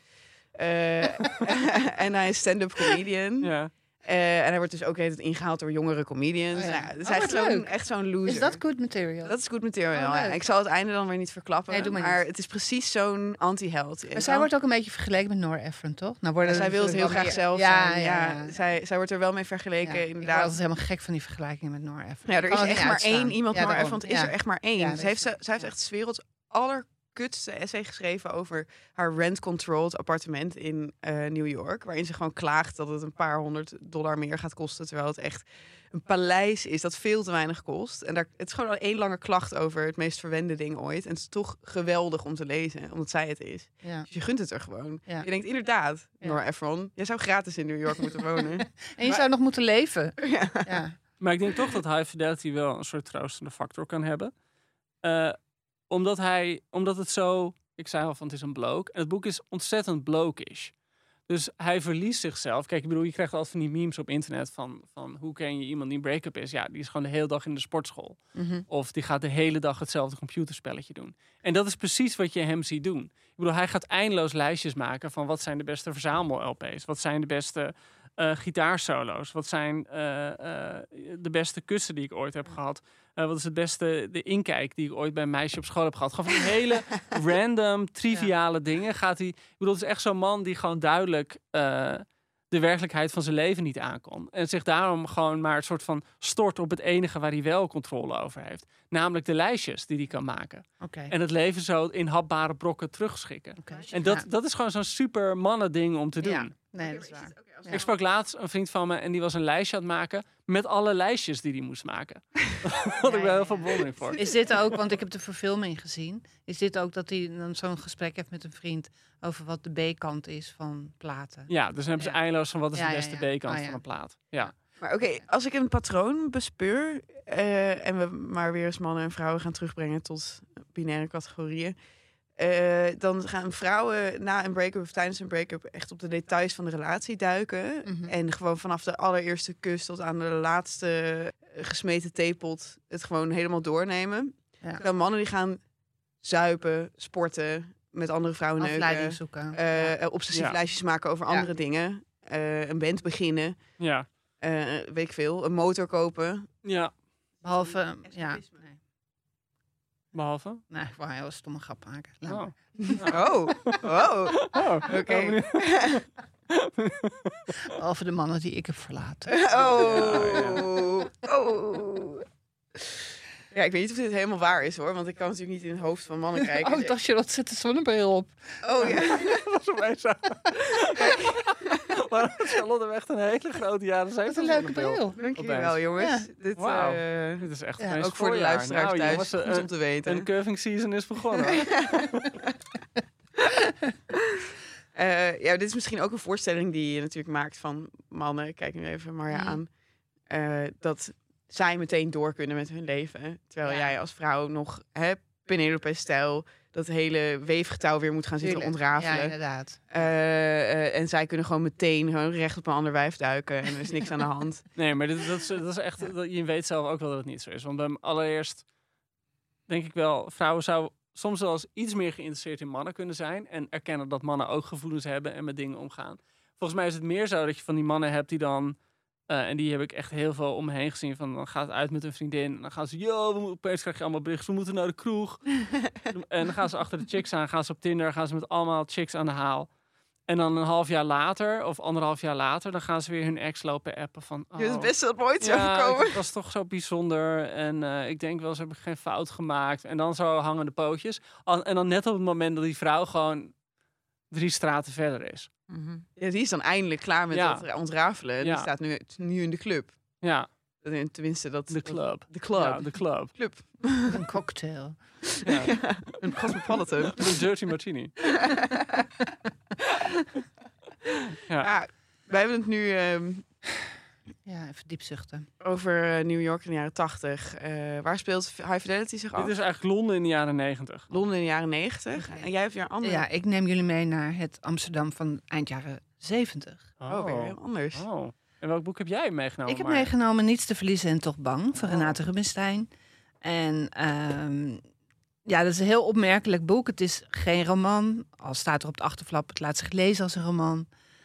En hij is stand-up comedian. Ja. En hij wordt dus ook de hele tijd ingehaald door jongere comedians. Het is echt zo'n loser. Is dat Good Material? Dat is Good Material, Ik zal het einde dan weer niet verklappen. Nee, maar het is precies zo'n anti-held. Maar zij wordt ook een beetje vergeleken met Nora Ephron, toch? Zij wil het heel graag zelf zijn. Zij wordt er wel mee vergeleken, inderdaad. Ik ben altijd helemaal gek van die vergelijkingen met Nora Ephron. Ja, er is echt maar één iemand. Nora Ephron is er echt maar één. Ja, zij heeft echt 's werelds allerkutste essay geschreven over haar rent-controlled appartement in New York. Waarin ze gewoon klaagt dat het een paar $100 meer gaat kosten. Terwijl het echt een paleis is dat veel te weinig kost. En het is gewoon al één lange klacht over het meest verwende ding ooit. En het is toch geweldig om te lezen, omdat zij het is. Ja. Dus je gunt het er gewoon. Ja. Je denkt inderdaad, Nora Ephron, jij zou gratis in New York moeten wonen. En je zou nog moeten leven. Ja. Maar ik denk toch dat High Fidelity wel een soort troostende factor kan hebben. Omdat het zo... Ik zei al van het is een bloke. En het boek is ontzettend blokish. Dus hij verliest zichzelf. Kijk, ik bedoel, je krijgt altijd van die memes op internet van hoe ken je iemand die een break-up is? Ja, die is gewoon de hele dag in de sportschool. Mm-hmm. Of die gaat de hele dag hetzelfde computerspelletje doen. En dat is precies wat je hem ziet doen. Ik bedoel, hij gaat eindeloos lijstjes maken van wat zijn de beste verzamel-LP's? Wat zijn de beste gitaarsolo's? Wat zijn de beste kussen die ik ooit heb gehad? Wat is het beste, de inkijk die ik ooit bij een meisje op school heb gehad? Gewoon van die hele random, triviale dingen gaat hij... Ik bedoel, het is echt zo'n man die gewoon duidelijk de werkelijkheid van zijn leven niet aankon. En zich daarom gewoon maar een soort van stort op het enige waar hij wel controle over heeft. Namelijk de lijstjes die hij kan maken. Okay. En het leven zo in hapbare brokken terugschikken. Okay. En dat is gewoon zo'n super mannen ding om te doen. Ja. Nee, dat is waar. Ja. Ik sprak laatst een vriend van me en die was een lijstje aan het maken met alle lijstjes die hij moest maken. Wat ik wel heel veel bewondering voor. Is dit ook, want ik heb de verfilming gezien, is dit ook dat hij dan zo'n gesprek heeft met een vriend over wat de B-kant is van platen? Ja, dus dan hebben ze eindeloos van wat is de beste B-kant van een plaat. Ja. Maar oké, als ik een patroon bespeur en we maar weer eens mannen en vrouwen gaan terugbrengen tot binaire categorieën. Dan gaan vrouwen na een break-up of tijdens een break-up echt op de details van de relatie duiken. Mm-hmm. En gewoon vanaf de allereerste kus tot aan de laatste gesmeten theepot het gewoon helemaal doornemen. Ja. Dan mannen die gaan zuipen, sporten, met andere vrouwen neuken. Zoeken. Obsessief lijstjes maken over andere dingen. Een band beginnen. Ja. Weet ik veel. Een motor kopen. Ja. Behalve, Behalve? Nee, ik wou een heel stomme grap maken. Oké. Behalve de mannen die ik heb verlaten. Ja, ik weet niet of dit helemaal waar is hoor, want ik kan natuurlijk niet in het hoofd van mannen kijken. Oh, dacht je dat zit de zonnebril op? Oh ja. Dat was mij zo. Maar Charlotte heeft echt een hele grote jaren 70. Dat is een leuke bril. Dankjewel jongens. Ja. Dit is echt ook voor de luisteraars thuis jongens, goed om te weten. Een curving season is begonnen. Dit is misschien ook een voorstelling die je natuurlijk maakt van mannen. Ik kijk nu even Marja aan. Dat zij meteen door kunnen met hun leven. Terwijl jij als vrouw nog Penelope-stijl dat hele weefgetouw weer moet gaan zitten ontrafelen. Ja, inderdaad. En zij kunnen gewoon meteen recht op een ander wijf duiken. En er is niks aan de hand. Nee, maar dat is echt... Je weet zelf ook wel dat het niet zo is. Want allereerst denk ik wel... Vrouwen zouden soms wel eens iets meer geïnteresseerd in mannen kunnen zijn. En erkennen dat mannen ook gevoelens hebben en met dingen omgaan. Volgens mij is het meer zo dat je van die mannen hebt die dan... en die heb ik echt heel veel om me heen gezien. Van, dan gaat het uit met een vriendin. En dan gaan ze... opeens krijg je allemaal berichten. We moeten naar de kroeg. En dan gaan ze achter de chicks aan. Gaan ze op Tinder. Gaan ze met allemaal chicks aan de haal. En dan een half jaar later, of 1,5 jaar later... dan gaan ze weer hun ex lopen appen van... Je bent best wel mooi te overkomen. Het was toch zo bijzonder. En ik denk wel, ze hebben geen fout gemaakt. En dan zo hangen de pootjes. En dan net op het moment dat die vrouw gewoon 3 straten verder is. Mm-hmm. Ja, die is dan eindelijk klaar met dat ontrafelen. Ja. Die staat nu in de club. Ja. Tenminste, dat... De club. De club. Ja, de club. Een cocktail. Ja. Een cosmopolitan. Een dirty martini. Ja, wij hebben het nu... Ja, even diep zuchten. Over New York in de jaren 80. Waar speelt High Fidelity zich af? Dit is eigenlijk Londen in de jaren 90. Londen in de jaren 90. Okay. En jij hebt weer andere... Ja, ik neem jullie mee naar het Amsterdam van eind jaren 70. Oh, weer heel anders. Oh. En welk boek heb jij meegenomen? Ik heb meegenomen Niets te verliezen en toch bang van Renate Rubinstein. En dat is een heel opmerkelijk boek. Het is geen roman. Al staat er op de achterflap, het laat zich lezen als een roman.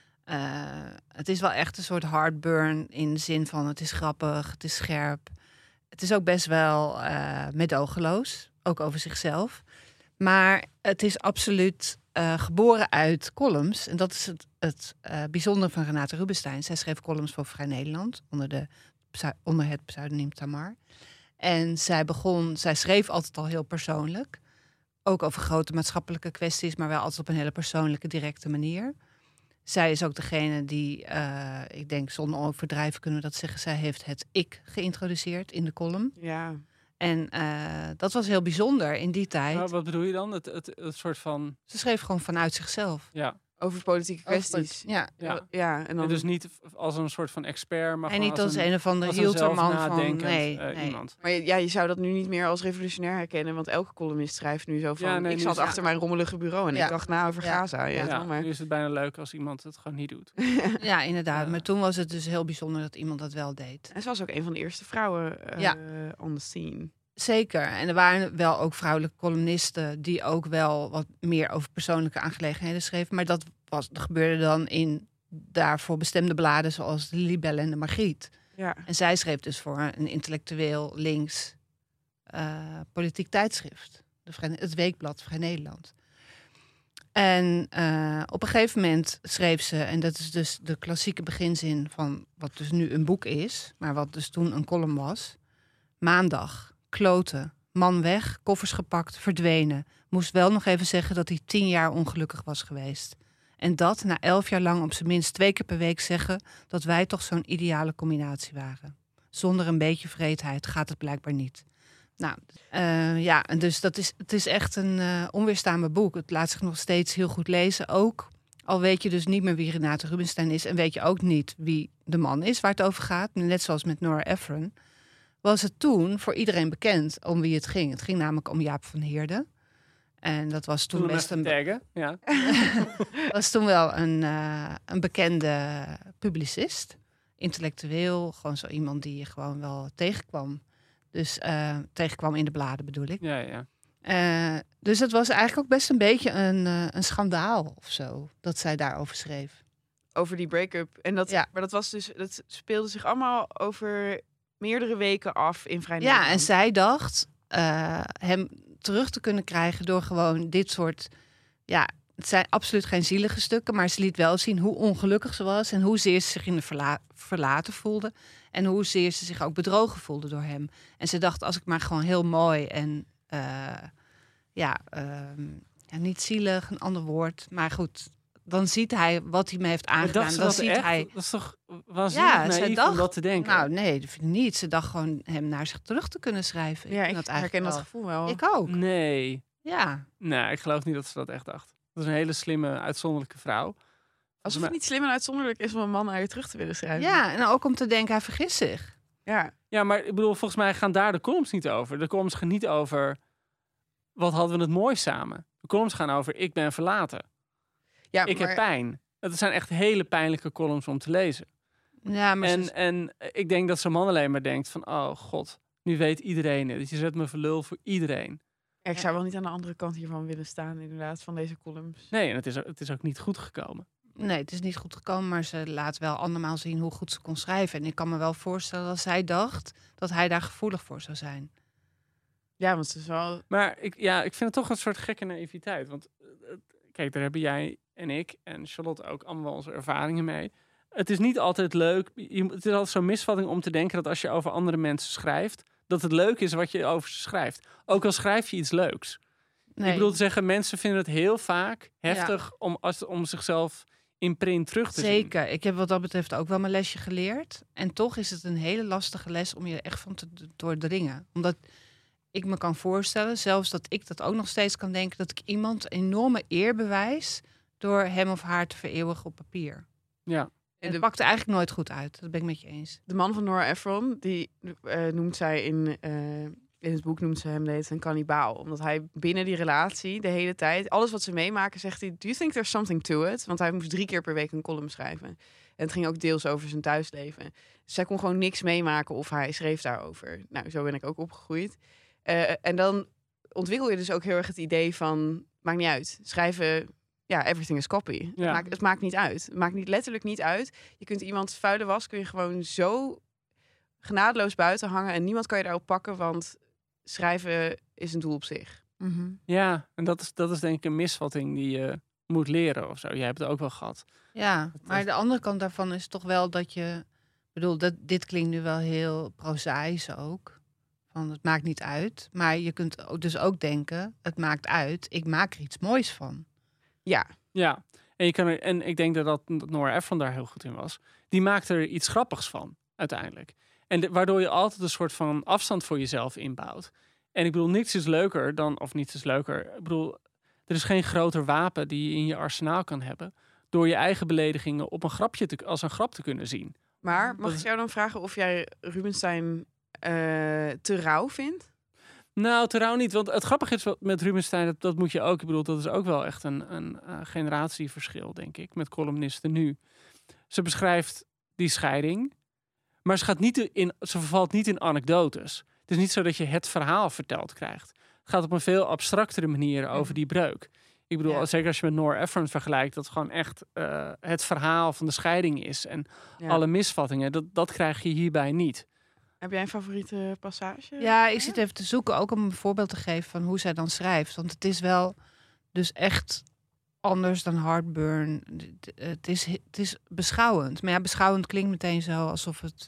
Het is wel echt een soort heartburn in de zin van het is grappig, het is scherp. Het is ook best wel meedogenloos, ook over zichzelf. Maar het is absoluut geboren uit columns. En dat is het bijzondere van Renate Rubinstein. Zij schreef columns voor Vrij Nederland onder het pseudoniem Tamar. En zij schreef altijd al heel persoonlijk. Ook over grote maatschappelijke kwesties, maar wel altijd op een hele persoonlijke, directe manier. Zij is ook degene die, ik denk zonder overdrijven kunnen we dat zeggen, zij heeft het ik geïntroduceerd in de column. Ja. En dat was heel bijzonder in die tijd. Nou, wat bedoel je dan? Het soort van... Ze schreef gewoon vanuit zichzelf. Ja. Over politieke kwesties. Ja. En dan... dus niet als een soort van expert, maar en niet als een of andere hielterman van... Nee. Iemand. Maar je zou dat nu niet meer als revolutionair herkennen, want elke columnist schrijft nu zo van... ik zat achter mijn rommelige bureau en ik dacht na over Gaza. Maar nu is het bijna leuk als iemand het gewoon niet doet. Ja, inderdaad. Maar toen was het dus heel bijzonder dat iemand dat wel deed. En ze was ook een van de eerste vrouwen on the scene. Zeker. En er waren wel ook vrouwelijke columnisten die ook wel wat meer over persoonlijke aangelegenheden schreven. Maar dat gebeurde dan in daarvoor bestemde bladen zoals de Libelle en de Margriet. Ja. En zij schreef dus voor een intellectueel links politiek tijdschrift. Het weekblad Vrij Nederland. En op een gegeven moment schreef ze, en dat is dus de klassieke beginzin van wat dus nu een boek is, maar wat dus toen een column was. Maandag. Kloten, man weg, koffers gepakt, verdwenen. Moest wel nog even zeggen dat hij 10 jaar ongelukkig was geweest. En dat na 11 jaar lang op zijn minst 2 keer per week zeggen dat wij toch zo'n ideale combinatie waren. Zonder een beetje vreedheid gaat het blijkbaar niet. Nou, dus het is echt een onweerstaanbaar boek. Het laat zich nog steeds heel goed lezen. Ook al weet je dus niet meer wie Renate Rubinstein is en weet je ook niet wie de man is waar het over gaat. Net zoals met Nora Ephron. Was het toen voor iedereen bekend om wie het ging. Het ging namelijk om Jaap van Heerden. En dat was toen best een... Ja. was toen wel een bekende publicist. Intellectueel. Gewoon zo iemand die je gewoon wel tegenkwam. Dus tegenkwam in de bladen bedoel ik. Ja. Dus het was eigenlijk ook best een beetje een schandaal of zo. Dat zij daarover schreef. Over die break-up. En maar dat speelde zich allemaal over... meerdere weken af in Vrij Nederland. Ja, en zij dacht hem terug te kunnen krijgen door gewoon dit soort... Ja, het zijn absoluut geen zielige stukken, maar ze liet wel zien hoe ongelukkig ze was en hoezeer ze zich in de verlaten voelde en hoezeer ze zich ook bedrogen voelde door hem. En ze dacht, als ik maar gewoon heel mooi en niet zielig, een ander woord, maar goed... Dan ziet hij wat hij me heeft aangedaan. Dat is toch waanzinnig naïef om dat te denken? Nou, nee, dat vind ik niet. Ze dacht gewoon hem naar zich terug te kunnen schrijven. Ik herken dat gevoel wel. Ik ook. Nee. Ja. Nee, ik geloof niet dat ze dat echt dacht. Dat is een hele slimme, uitzonderlijke vrouw. Alsof het niet slim en uitzonderlijk is om een man naar je terug te willen schrijven. Ja, en ook om te denken, hij vergist zich. Ja, maar ik bedoel, volgens mij gaan daar de columns niet over. De columns gaan niet over... wat hadden we het mooi samen. De columns gaan over, ik ben verlaten. Ja, ik heb pijn. Het zijn echt hele pijnlijke columns om te lezen. Ja, maar en ik denk dat zo'n man alleen maar denkt van... oh god, nu weet iedereen het. Je zet me voor lul voor iedereen. Ja, ik zou wel niet aan de andere kant hiervan willen staan, inderdaad, van deze columns. Nee, en het is ook niet goed gekomen. Nee, het is niet goed gekomen, maar ze laat wel andermaal zien hoe goed ze kon schrijven. En ik kan me wel voorstellen dat zij dacht dat hij daar gevoelig voor zou zijn. Ja, want het is wel... Maar ik vind het toch een soort gekke naïviteit. Want kijk, daar hebben jij en ik en Charlotte ook allemaal onze ervaringen mee. Het is niet altijd leuk. Het is altijd zo'n misvatting om te denken dat als je over andere mensen schrijft, dat het leuk is wat je over ze schrijft. Ook al schrijf je iets leuks. Nee. Ik bedoel te zeggen, mensen vinden het heel vaak heftig om zichzelf in print terug te zien. Zeker. Ik heb wat dat betreft ook wel mijn lesje geleerd. En toch is het een hele lastige les om je echt van te doordringen. Omdat ik me kan voorstellen, zelfs dat ik dat ook nog steeds kan denken, dat ik iemand enorme eer bewijs door hem of haar te vereeuwigen op papier. Ja. En het pakt er eigenlijk nooit goed uit. Dat ben ik met je eens. De man van Nora Ephron, die noemt zij in het boek noemt ze hem een kannibaal. Omdat hij binnen die relatie de hele tijd, alles wat ze meemaken, zegt hij, do you think there's something to it? Want hij moest 3 keer per week een column schrijven. En het ging ook deels over zijn thuisleven. Dus zij kon gewoon niks meemaken of hij schreef daarover. Nou, zo ben ik ook opgegroeid. En dan ontwikkel je dus ook heel erg het idee van, maakt niet uit. Schrijven, everything is copy. Ja. Het maakt niet uit. Het maakt letterlijk niet uit. Je kunt iemands vuile was, kun je gewoon zo genadeloos buiten hangen en niemand kan je daarop pakken, want schrijven is een doel op zich. Mm-hmm. Ja, en dat is denk ik een misvatting die je moet leren of zo. Jij hebt het ook wel gehad. Ja, maar de andere kant daarvan is toch wel dat je, dit klinkt nu wel heel prozaïs ook. Van het maakt niet uit. Maar je kunt dus ook denken, het maakt uit. Ik maak er iets moois van. Ja. Ja. En ik denk dat Nora Ephron daar heel goed in was. Die maakte er iets grappigs van, uiteindelijk. En waardoor je altijd een soort van afstand voor jezelf inbouwt. En ik bedoel, niets is leuker dan, of niets is leuker. Ik bedoel, er is geen groter wapen die je in je arsenaal kan hebben door je eigen beledigingen op als een grap te kunnen zien. Maar mag ik jou dan vragen of jij Rubinstein te rauw vindt? Nou, te rauw niet. Want het grappige is met Rubinstein, dat moet je ook. Ik bedoel, dat is ook wel echt een generatieverschil, denk ik, met columnisten nu. Ze beschrijft die scheiding, maar ze vervalt niet in anekdotes. Het is niet zo dat je het verhaal verteld krijgt. Het gaat op een veel abstractere manier over die breuk. Ik bedoel, zeker als je met Nora Ephron vergelijkt, dat het gewoon echt het verhaal van de scheiding is. En alle misvattingen, dat krijg je hierbij niet. Heb jij een favoriete passage? Ja, ik zit even te zoeken, ook om een voorbeeld te geven van hoe zij dan schrijft. Want het is wel dus echt anders dan Heartburn. Het is beschouwend. Maar ja, beschouwend klinkt meteen zo alsof het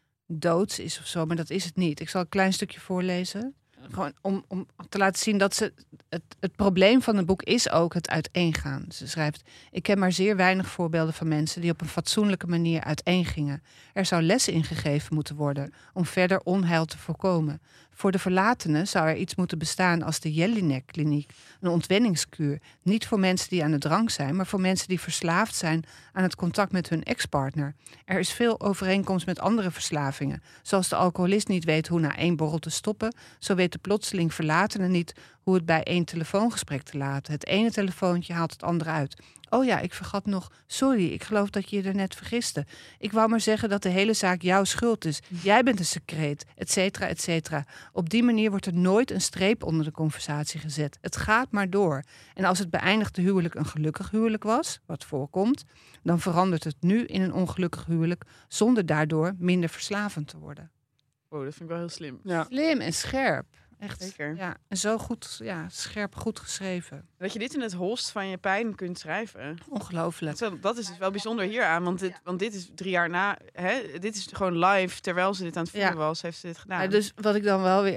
doods is of zo. Maar dat is het niet. Ik zal een klein stukje voorlezen. Gewoon om te laten zien dat ze... Het probleem van het boek is ook het uiteengaan. Ze schrijft, ik ken maar zeer weinig voorbeelden van mensen die op een fatsoenlijke manier uiteengingen. Er zou lessen ingegeven moeten worden om verder onheil te voorkomen. Voor de verlatenen zou er iets moeten bestaan als de Jelinek-kliniek, een ontwenningskuur. Niet voor mensen die aan de drank zijn, maar voor mensen die verslaafd zijn aan het contact met hun ex-partner. Er is veel overeenkomst met andere verslavingen. Zoals de alcoholist niet weet hoe na 1 borrel te stoppen, zo weet de plotseling verlatene niet hoe het bij 1 telefoongesprek te laten. Het ene telefoontje haalt het andere uit. Oh ja, ik vergat nog. Sorry, ik geloof dat je je er net vergiste. Ik wou maar zeggen dat de hele zaak jouw schuld is. Jij bent een secreet, et cetera, et cetera. Op die manier wordt er nooit een streep onder de conversatie gezet. Het gaat maar door. En als het beëindigde huwelijk een gelukkig huwelijk was, wat voorkomt, dan verandert het nu in een ongelukkig huwelijk, zonder daardoor minder verslavend te worden. Oh, dat vind ik wel heel slim. Ja. Slim en scherp. Echt. Zeker. Ja, en zo goed, scherp goed geschreven. Dat je dit in het holst van je pijn kunt schrijven. Ongelooflijk. Dat is dus wel bijzonder hieraan. Want dit is 3 jaar na. Dit is gewoon live. Terwijl ze dit aan het voeren was, heeft ze dit gedaan. Ja, dus wat ik dan wel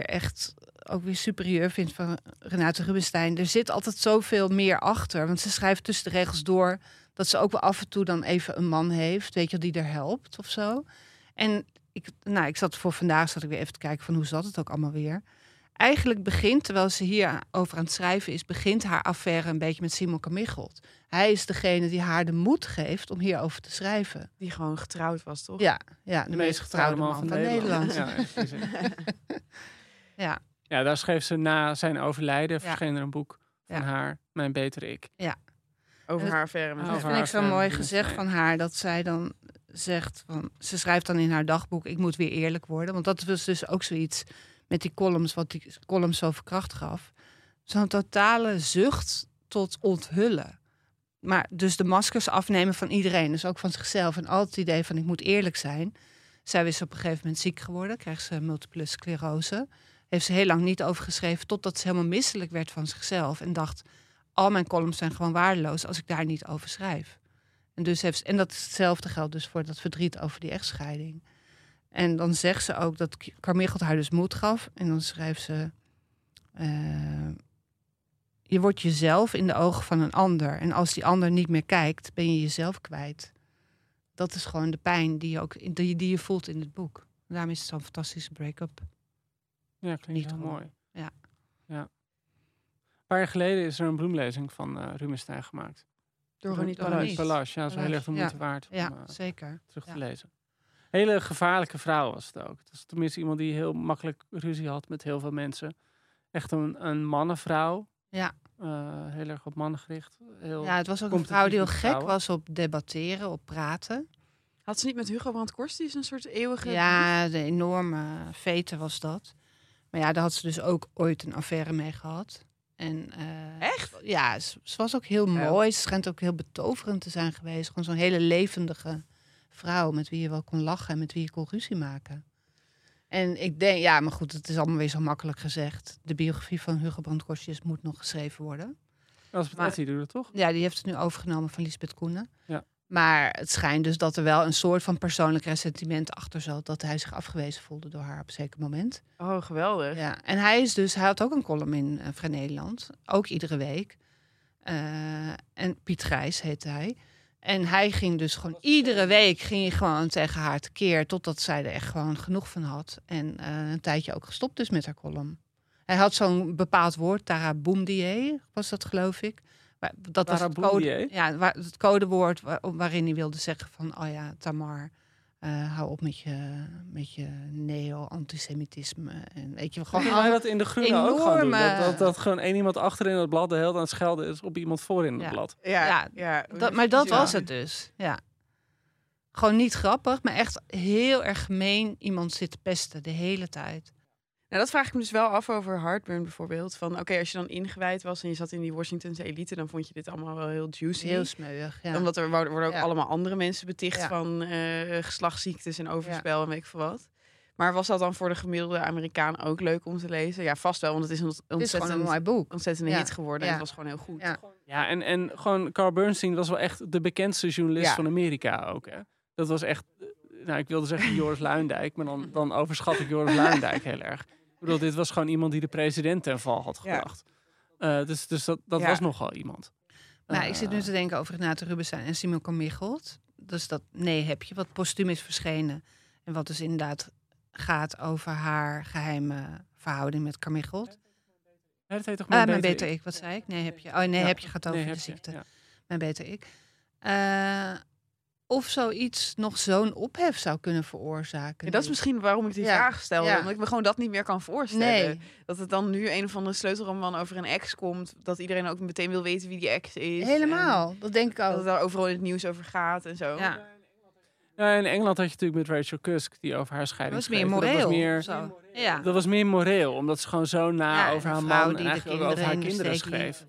weer superieur vind van Renate Rubinstein. Er zit altijd zoveel meer achter. Want ze schrijft tussen de regels door dat ze ook wel af en toe dan even een man heeft. Weet je, die er helpt of zo. En ik zat voor vandaag weer even te kijken van hoe zat het ook allemaal weer. Eigenlijk begint, terwijl ze hier over aan het schrijven is, begint haar affaire een beetje met Simon Carmichaelt. Hij is degene die haar de moed geeft om hierover te schrijven. Die gewoon getrouwd was, toch? Ja, de meest getrouwde man van Nederland. Ja, ja, daar schreef ze na zijn overlijden, verscheen er een boek van haar, Mijn Betere Ik. Ja. Over haar affaire met hem. Dat vind ik zo mooi gezegd van haar, dat zij dan zegt van, ze schrijft dan in haar dagboek, ik moet weer eerlijk worden. Want dat was dus ook zoiets met die columns, wat die columns zo verkracht gaf. Zo'n totale zucht tot onthullen. Maar dus de maskers afnemen van iedereen. Dus ook van zichzelf. En altijd het idee van ik moet eerlijk zijn. Zij is op een gegeven moment ziek geworden. Kreeg ze multiple sclerose. Heeft ze heel lang niet over geschreven. Totdat ze helemaal misselijk werd van zichzelf. En dacht, al mijn columns zijn gewoon waardeloos als ik daar niet over schrijf. En dat is hetzelfde geldt dus voor dat verdriet over die echtscheiding. En dan zegt ze ook dat Carmichael haar dus moed gaf. En dan schrijft ze... je wordt jezelf in de ogen van een ander. En als die ander niet meer kijkt, ben je jezelf kwijt. Dat is gewoon de pijn die je voelt in het boek. Daarom is het zo'n fantastische break-up. Ja, klinkt heel mooi. Ja. Een paar jaar geleden is er een bloemlezing van Rubinstein gemaakt. Door Ronnie Palace. Ja, dat is heel erg de moeite waard om zeker. terug te lezen. Hele gevaarlijke vrouw was het ook. Het was tenminste iemand die heel makkelijk ruzie had met heel veel mensen. Echt een mannenvrouw. Ja. Heel erg op mannen gericht. Het was ook een vrouw die heel gek was op debatteren, op praten. Had ze niet met Hugo Brandt-Korst, die is een soort eeuwige... Ja, de enorme vete was dat. Maar ja, daar had ze dus ook ooit een affaire mee gehad. En, echt? Ja, ze was ook heel mooi. Ze schijnt ook heel betoverend te zijn geweest. Gewoon zo'n hele levendige vrouw met wie je wel kon lachen en met wie je kon ruzie maken. En ik denk, ja, maar goed, het is allemaal weer zo makkelijk gezegd. De biografie van Hugo Brandt-Korstjes moet nog geschreven worden. Elspeth doet het toch? Ja, die heeft het nu overgenomen van Lisbeth Koenen. Ja. Maar het schijnt dus dat er wel een soort van persoonlijk ressentiment achter zat. Dat hij zich afgewezen voelde door haar op een zeker moment. Oh, geweldig. Ja. En hij had ook een column in Vrij Nederland. Ook iedere week. En Piet Grijs heette hij. En hij ging dus gewoon iedere week gewoon tegen haar tekeer. Totdat zij er echt gewoon genoeg van had. En een tijdje ook gestopt dus met haar column. Hij had zo'n bepaald woord, Tara Boumdier was dat, geloof ik. Dat was het codewoord waarin hij wilde zeggen van... oh ja, Tamar, hou op met je neo-antisemitisme. En weet je, gewoon wij dat in de Groene ook gewoon doen. Dat gewoon één iemand achter in het blad de hele tijd aan het schelden is op iemand voor in het blad. Maar dat was het dus. Ja. Gewoon niet grappig, maar echt heel erg gemeen iemand zitten pesten de hele tijd. Nou, dat vraag ik me dus wel af over Heartburn bijvoorbeeld. Van oké, als je dan ingewijd was en je zat in die Washingtonse elite, dan vond je dit allemaal wel heel juicy. Heel smeuig, ja. Omdat er worden ook allemaal andere mensen beticht van geslachtsziektes en overspel en weet ik veel wat. Maar was dat dan voor de gemiddelde Amerikaan ook leuk om te lezen? Ja, vast wel, want het is ontzettend een mooi boek. Ontzettend een hit geworden en het was gewoon heel goed. Ja, en gewoon Carl Bernstein was wel echt de bekendste journalist van Amerika ook. Hè? Dat was echt, nou, ik wilde zeggen Joris Luijendijk, maar dan overschat ik Joris Luijendijk heel erg. Ik bedoel, dit was gewoon iemand die de president ten val had gebracht. Dus dat was nogal iemand. Nou, ik zit nu te denken over Renate Rubinstein en Simon Carmichaelt. Dus dat Nee heb je, wat postuum is verschenen. En wat dus inderdaad gaat over haar geheime verhouding met Carmichaelt. Ja, dat heet toch Mijn beter ik, wat zei ik? Nee heb je. Oh, nee heb je gaat over de ziekte. Ja. Mijn beter ik. Of zoiets nog zo'n ophef zou kunnen veroorzaken. Ja, dat is misschien waarom ik die vraag stelde. Omdat ik me gewoon dat niet meer kan voorstellen. Nee. Dat het dan nu een of andere sleutelroman over een ex komt. Dat iedereen ook meteen wil weten wie die ex is. Helemaal, dat denk ik ook. Dat het daar overal in het nieuws over gaat en zo. Ja. Ja, in Engeland had je natuurlijk met Rachel Cusk die over haar scheiding schreef. Dat was meer moreel. Dat was meer moreel, omdat ze gewoon zo over haar man en eigenlijk ook over haar kinderen schreef.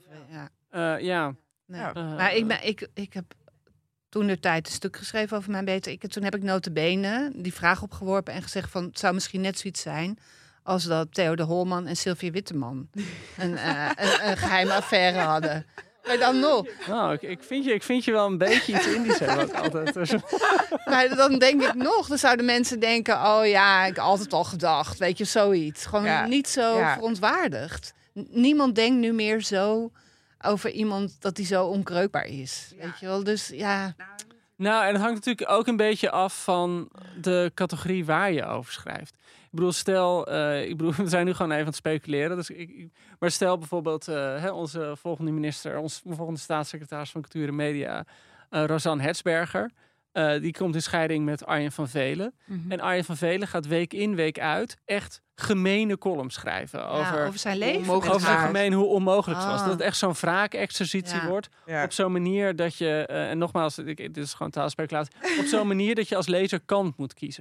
Maar ik heb toen de tijd een stuk geschreven over Mijn beter ik. En toen heb ik nota bene die vraag opgeworpen en gezegd van het zou misschien net zoiets zijn als dat Theo de Holman en Sylvia Witteman een geheime affaire hadden. Maar dan nog. Nou, ik vind je wel een beetje iets Indisch hebben ook altijd. Maar dan denk ik nog, dan zouden mensen denken, oh ja, ik heb altijd al gedacht, weet je, zoiets. Gewoon niet zo verontwaardigd. Niemand denkt nu meer zo over iemand dat hij zo onkreukbaar is. Weet je wel, dus ja. Nou, en het hangt natuurlijk ook een beetje af van de categorie waar je over schrijft. Ik bedoel, stel, we zijn nu gewoon even aan het speculeren. Dus maar stel bijvoorbeeld onze volgende minister, onze volgende staatssecretaris van Cultuur en Media, Rosanne Hertzberger. Die komt in scheiding met Arjen van Velen. Mm-hmm. En Arjen van Velen gaat week in, week uit echt gemene columns schrijven. Over zijn leven. Over hoe onmogelijk het was. Dat het echt zo'n wraakexercitie wordt. Ja. Op zo'n manier dat je, en nogmaals, dit is gewoon taalspeculatie. Op zo'n manier dat je als lezer kant moet kiezen.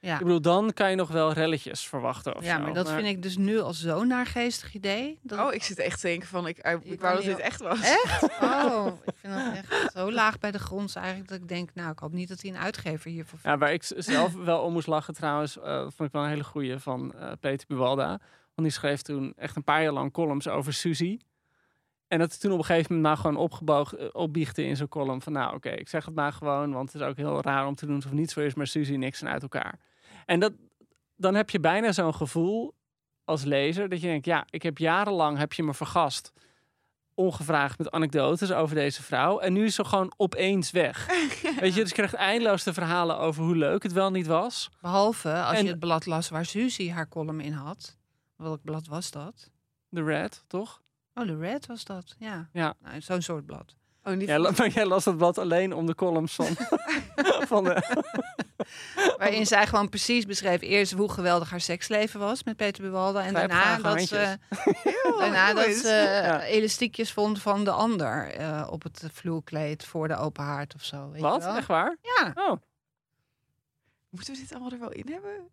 Ja. Ik bedoel, dan kan je nog wel relletjes verwachten of Ja, zo. maar dat vind ik dus nu al zo'n naargeestig idee. Ik zit echt te denken van, ik wou dat dit echt was. Echt? Oh, ik vind dat echt zo laag bij de grond eigenlijk dat ik denk, nou, ik hoop niet dat hij een uitgever hiervoor vindt. Ja, waar ik zelf wel om moest lachen trouwens, vond ik wel een hele goeie van Peter Buwalda. Want die schreef toen echt een paar jaar lang columns over Suzy. En dat toen op een gegeven moment maar gewoon opbiechte in zo'n column van, nou oké, ik zeg het maar gewoon, want het is ook heel raar om te doen alsof niets voor is, maar Suzy niks en uit elkaar. En dan heb je bijna zo'n gevoel als lezer dat je denkt, ja, ik heb jarenlang heb je me vergast, ongevraagd met anekdotes over deze vrouw. En nu is ze gewoon opeens weg. Weet je, dus je krijgt eindeloos de verhalen over hoe leuk het wel niet was. Behalve als je het blad las waar Suzy haar column in had. Welk blad was dat? The Red, toch? Oh, The Red was dat, ja. Ja. Nou, zo'n soort blad. Maar jij las dat blad alleen om de columns van de... Waarin zij gewoon precies beschreef eerst hoe geweldig haar seksleven was met Peter Buwalda. En daarna dat ze elastiekjes vond van de ander op het vloerkleed voor de open haard of zo. Weet Wat? je wel? Echt waar? Ja. Oh. Moeten we dit allemaal er wel in hebben?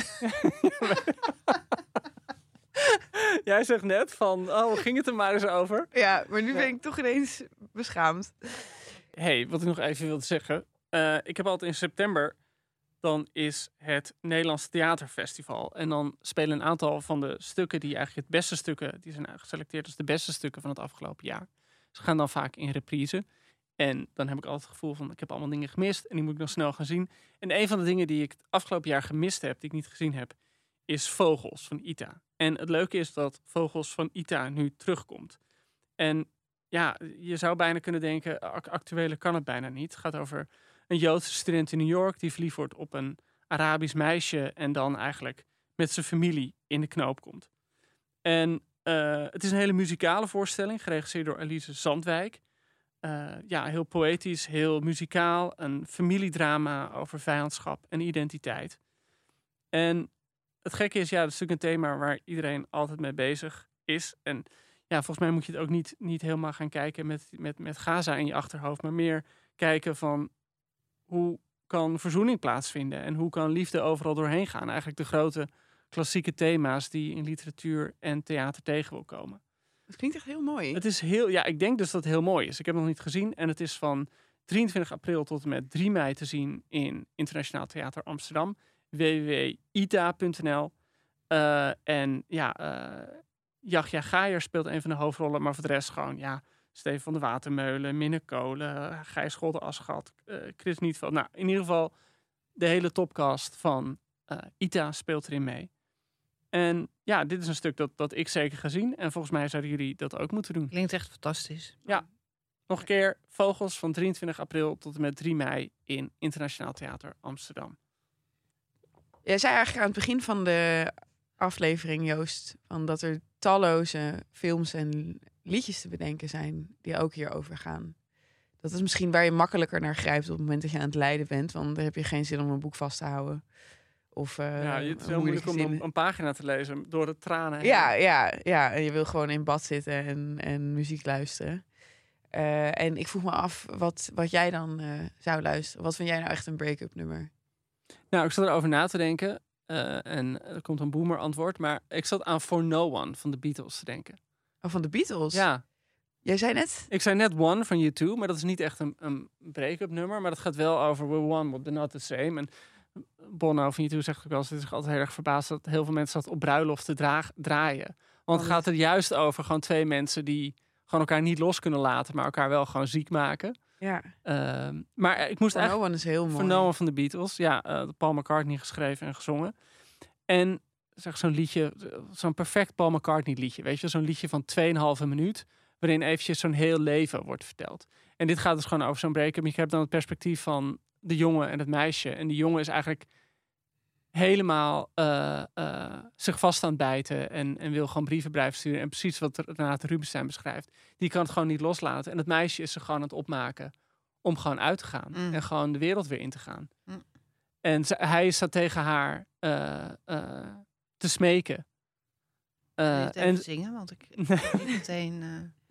Jij zegt net van, ging het er maar eens over? Ja, maar nu ben ik toch ineens beschaamd. Wat ik nog even wilde zeggen. Ik heb altijd in september, dan is het Nederlands Theaterfestival. En dan spelen een aantal van de stukken die eigenlijk het beste stukken, die zijn geselecteerd als de beste stukken van het afgelopen jaar. Ze gaan dan vaak in reprise. En dan heb ik altijd het gevoel van, ik heb allemaal dingen gemist en die moet ik nog snel gaan zien. En een van de dingen die ik het afgelopen jaar gemist heb, die ik niet gezien heb, is Vogels van Ita. En het leuke is dat Vogels van Ita nu terugkomt. En ja, je zou bijna kunnen denken, actuele kan het bijna niet. Het gaat over een Joodse student in New York die verliefd wordt op een Arabisch meisje en dan eigenlijk met zijn familie in de knoop komt. En het is een hele muzikale voorstelling, geregisseerd door Elise Zandwijk. Heel poëtisch, heel muzikaal. Een familiedrama over vijandschap en identiteit. En het gekke is, dat is natuurlijk een thema waar iedereen altijd mee bezig is. En volgens mij moet je het ook niet helemaal gaan kijken met Gaza in je achterhoofd. Maar meer kijken van hoe kan verzoening plaatsvinden? En hoe kan liefde overal doorheen gaan? Eigenlijk de grote klassieke thema's die in literatuur en theater tegen wil komen. Het klinkt echt heel mooi. Het is ik denk dus dat het heel mooi is. Ik heb het nog niet gezien. En het is van 23 april tot en met 3 mei te zien in Internationaal Theater Amsterdam. www.ita.nl. Yahya Geijer speelt een van de hoofdrollen. Maar voor de rest gewoon, Steven van der Watermeulen, Minne Kolen, Gijs Scholder-Aschat, Chris Nietveld. Nou, in ieder geval de hele topcast van Ita speelt erin mee. En dit is een stuk dat ik zeker ga zien. En volgens mij zouden jullie dat ook moeten doen. Klinkt echt fantastisch. Ja. Nog een keer, Vogels van 23 april tot en met 3 mei in Internationaal Theater Amsterdam. Jij zei eigenlijk aan het begin van de aflevering, Joost, van dat er talloze films en liedjes te bedenken zijn die ook hierover gaan. Dat is misschien waar je makkelijker naar grijpt op het moment dat je aan het lijden bent, want dan heb je geen zin om een boek vast te houden. Of, het is heel moeilijk om een pagina te lezen door de tranen heen. Ja, en je wil gewoon in bad zitten en muziek luisteren. En ik vroeg me af wat jij dan zou luisteren. Wat vind jij nou echt een break-up nummer? Nou, ik zat erover na te denken. En er komt een boomer antwoord. Maar ik zat aan For No One van de Beatles te denken. Oh, van de Beatles? Ja. Jij zei net? Ik zei net One van U2. Maar dat is niet echt een break-up nummer. Maar dat gaat wel over We're One, but they're not the same. En Bono van U2 zegt ook wel, het is altijd heel erg verbaasd dat heel veel mensen dat op bruiloften draaien. Want het gaat er juist over gewoon twee mensen die gewoon elkaar niet los kunnen laten, maar elkaar wel gewoon ziek maken. Ja. Maar ik moest For No One is heel mooi. For No One van de Beatles. Ja, Paul McCartney geschreven en gezongen. En zeg zo'n liedje, zo'n perfect Paul McCartney liedje. Weet je, zo'n liedje van 2,5 minuut, waarin eventjes zo'n heel leven wordt verteld. En dit gaat dus gewoon over zo'n break-up. Je hebt dan het perspectief van de jongen en het meisje. En die jongen is eigenlijk helemaal zich vast aan het bijten en wil gewoon brieven blijven sturen. En precies wat Renate Rubinstein beschrijft. Die kan het gewoon niet loslaten. En het meisje is zich gewoon aan het opmaken om gewoon uit te gaan. En gewoon de wereld weer in te gaan. En hij staat tegen haar te smeken. En zingen, want ik niet meteen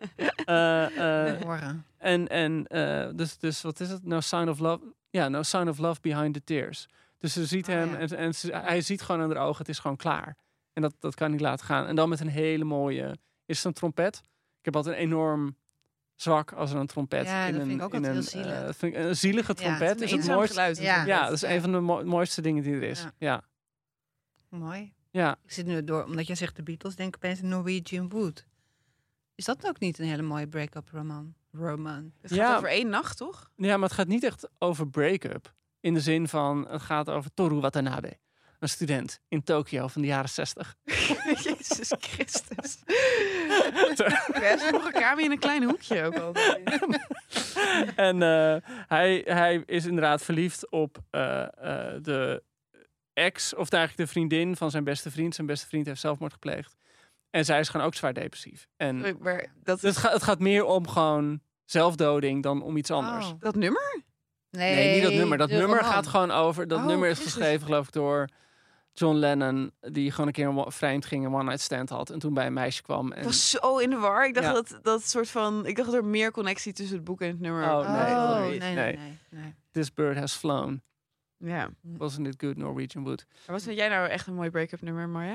horen. Dus wat is het? No Sign of Love. Ja, No Sign of Love Behind the Tears. Dus ze ziet hem en hij ziet gewoon in haar ogen, het is gewoon klaar. En dat kan niet laten gaan. En dan met een hele mooie... Is het een trompet? Ik heb altijd een enorm zwak als er een trompet... Ja, dat vind ik ook altijd heel zielig. Vind ik een zielige trompet het is het mooiste. Geluid, Ja, dat is een van de mooiste dingen die er is. Ja. Mooi. Ja. Ik zit nu door, omdat jij zegt de Beatles, denk ik opeens aan Norwegian Wood. Is dat ook niet een hele mooie break-up roman? Het gaat over 1 nacht, toch? Ja, maar het gaat niet echt over break-up. In de zin van, het gaat over Toru Watanabe. Een student in Tokio van de jaren 60. Jezus Christus. We hebben nog elkaar weer in een klein hoekje ook altijd. En hij is inderdaad verliefd op de ex, of eigenlijk de vriendin van zijn beste vriend. Zijn beste vriend heeft zelfmoord gepleegd. En zij is gewoon ook zwaar depressief. En het gaat meer om gewoon zelfdoding dan om iets anders. Oh. Dat nummer? Nee, niet dat nummer. Dat nummer gaat gewoon over... Dat nummer is geschreven, geloof ik, door John Lennon... die gewoon een keer vreemd ging, een one-night stand had... en toen bij een meisje kwam. En... Ik was zo in de war. Ik dacht dat soort van... Ik dacht dat er meer connectie tussen het boek en het nummer... Nee. This bird has flown. Ja. Wasn't it good, Norwegian Wood? Maar wat vind jij nou echt een mooi break-up nummer, Marja?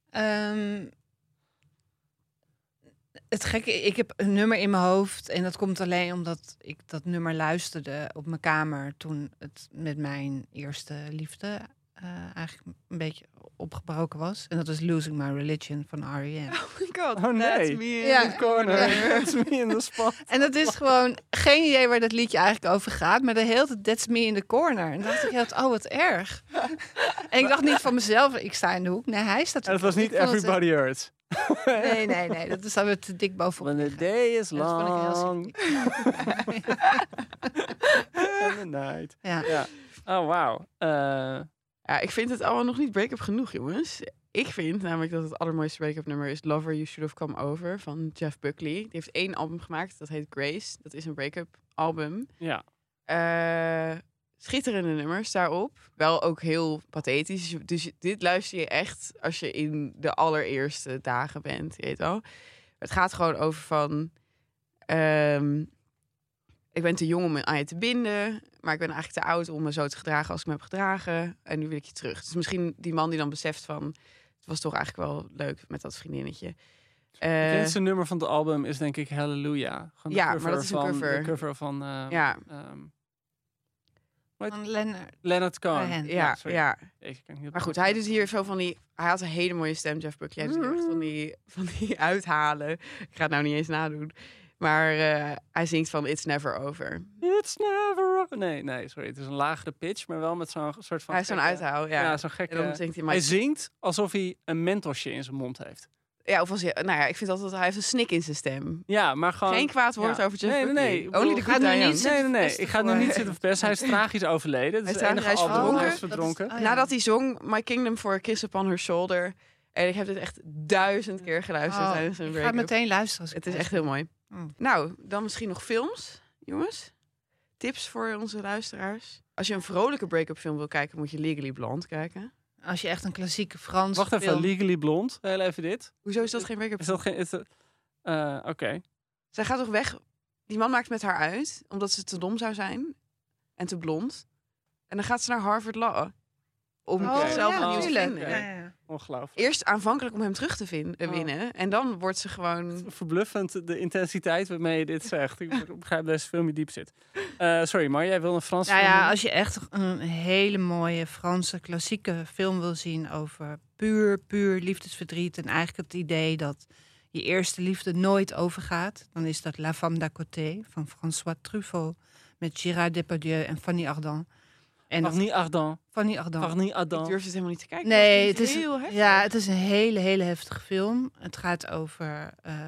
Het gekke, ik heb een nummer in mijn hoofd en dat komt alleen omdat ik dat nummer luisterde op mijn kamer toen het met mijn eerste liefde eigenlijk een beetje opgebroken was. En dat was Losing My Religion van R.E.M. Oh my god, oh nee. That's me in the corner. That's me in the spot. En dat is gewoon geen idee waar dat liedje eigenlijk over gaat, maar de hele tijd That's me in the corner. En dan dacht ik, wat erg. En ik dacht niet van mezelf, ik sta in de hoek. Nee, hij staat. En het was niet Everybody Hurts. Nee. Dat is alweer te dik bovenop. When the day is long. Dat And the night. Ja. Oh, wauw. Ja, ik vind het allemaal nog niet break-up genoeg, jongens. Ik vind namelijk dat het allermooiste break-up nummer is Lover You Should Have Come Over van Jeff Buckley. Die heeft 1 album gemaakt, dat heet Grace. Dat is een break-up album. Ja. Schitterende nummers daarop. Wel ook heel pathetisch. Dus dit luister je echt als je in de allereerste dagen bent. Je weet wel. Het gaat gewoon over van... ik ben te jong om aan je te binden. Maar ik ben eigenlijk te oud om me zo te gedragen als ik me heb gedragen. En nu wil ik je terug. Dus misschien die man die dan beseft van... Het was toch eigenlijk wel leuk met dat vriendinnetje. Het bekendste nummer van het album is denk ik Hallelujah. Ja, maar dat is een cover. De cover van... van Leonard Cohen. Ja. Maar goed, hij doet hier zo van die... Hij had een hele mooie stem, Jeff Buckley. Hij doet echt van die uithalen. Ik ga het nou niet eens nadoen. Maar hij zingt van It's Never Over. It's never over. Nee, sorry. Het is een lagere pitch, maar wel met zo'n soort van... Hij is zo'n uithaal, ja. Ja, zo'n gekke... En dan zingt hij zingt alsof hij een mentosje in zijn mond heeft. Ja, of als je... Nou ja, ik vind altijd... Hij heeft een snik in zijn stem. Ja, maar gewoon... Geen kwaad woord over Jeff Buckley. Nee. Only the good die Nee. Ik ga nu niet zitten verpesten. Hij is tragisch overleden. Het is het enige album. Hij is verdronken. Nadat hij zong My Kingdom for a Kiss Upon Her Shoulder. En ik heb dit echt 1000 keer geluisterd tijdens een break-up. Ik ga meteen luisteren. Het is echt heel mooi. Nou, dan misschien nog films, jongens. Tips voor onze luisteraars. Als je een vrolijke break-up film wil kijken, moet je Legally Blonde kijken. Als je echt een klassieke Frans Wacht even, Legally Blonde. Heel even dit. Hoezo is dat geen break-up film? Is dat geen... Oké. Zij gaat toch weg? Die man maakt met haar uit, omdat ze te dom zou zijn. En te blond. En dan gaat ze naar Harvard Law. Om zichzelf opnieuw te vinden. Ja. Ongelooflijk. Eerst aanvankelijk om hem terug te winnen. En dan wordt ze gewoon... Verbluffend de intensiteit waarmee je dit zegt. Ik begrijp deze film die diep zit. Sorry, maar jij wil een Frans film? Ja, als je echt een hele mooie Franse klassieke film wil zien over puur liefdesverdriet. En eigenlijk het idee dat je eerste liefde nooit overgaat. Dan is dat La Femme d'à côté van François Truffaut. Met Gérard Depardieu en Fanny Ardant. Fanny Ardant. Ik durf het helemaal niet te kijken. Nee, het is heel heftig. Ja, het is een hele heftige film. Het gaat over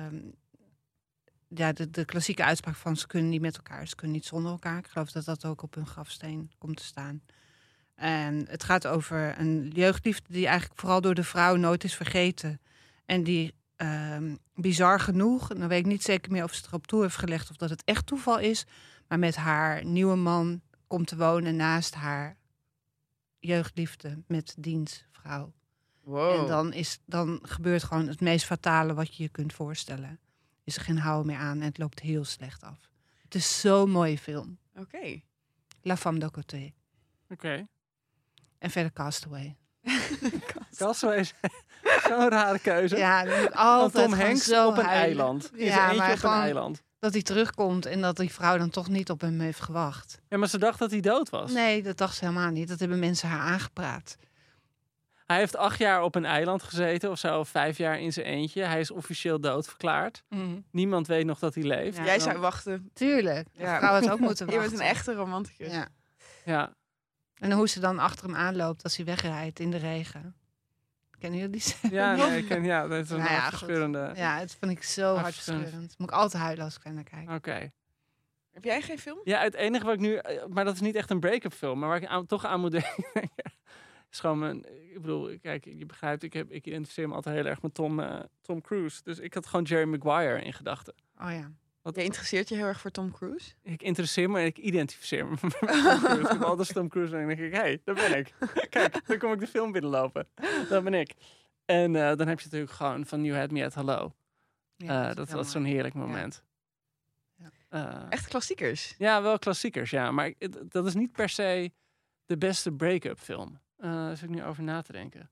de klassieke uitspraak van ze kunnen niet met elkaar, ze kunnen niet zonder elkaar. Ik geloof dat dat ook op hun grafsteen komt te staan. En het gaat over een jeugdliefde die eigenlijk vooral door de vrouw nooit is vergeten. En die bizar genoeg, dan weet ik niet zeker meer of ze het erop toe heeft gelegd of dat het echt toeval is, maar met haar nieuwe man komt te wonen naast haar jeugdliefde met dienstvrouw. Wow. En dan gebeurt gewoon het meest fatale wat je je kunt voorstellen. Is er geen houden meer aan en het loopt heel slecht af. Het is zo'n mooie film. Oké. La Femme d'à côté. Oké. En verder Castaway. Castaway is zo'n rare keuze. Ja, dat moet altijd Tom Hanks zo op een huilen. eiland. In Ja, zijn eentje maar op een gewoon eiland. Dat hij terugkomt en dat die vrouw dan toch niet op hem heeft gewacht. Ja, maar ze dacht dat hij dood was. Nee, dat dacht ze helemaal niet. Dat hebben mensen haar aangepraat. Hij heeft 8 jaar op een eiland gezeten of zo, of 5 jaar in zijn eentje. Hij is officieel doodverklaard. Niemand weet nog dat hij leeft. Ja, jij zou wachten. Tuurlijk. De vrouw had ook moeten wachten. Je bent een echte romanticus. Ja. En hoe ze dan achter hem aanloopt als hij wegrijdt in de regen. Kennen jullie die scène? Ja, dat is een hartverscheurende... Ja, het vond ik zo hartverscheurend. Moet ik altijd huilen als ik daar naar kijk. Oké. Heb jij geen film? Ja, het enige wat ik nu... Maar dat is niet echt een break-up film. Maar waar ik toch aan moet denken... is gewoon ik bedoel, kijk, je begrijpt... Ik identificeer me altijd heel erg met Tom Cruise. Dus ik had gewoon Jerry Maguire in gedachten. Oh ja. Jij interesseert je heel erg voor Tom Cruise? Ik interesseer me en ik identificeer me met Tom Cruise. Ik heb altijd Tom Cruise en dan denk ik... Hé, daar ben ik. Kijk, dan kom ik de film binnenlopen. Dat ben ik. En dan heb je natuurlijk gewoon van You Had Me at Hello. Ja, dat was zo'n heerlijk moment. Ja. Echt klassiekers? Ja, wel klassiekers, ja. Maar dat is niet per se de beste break-up film. Daar zit ik nu over na te denken.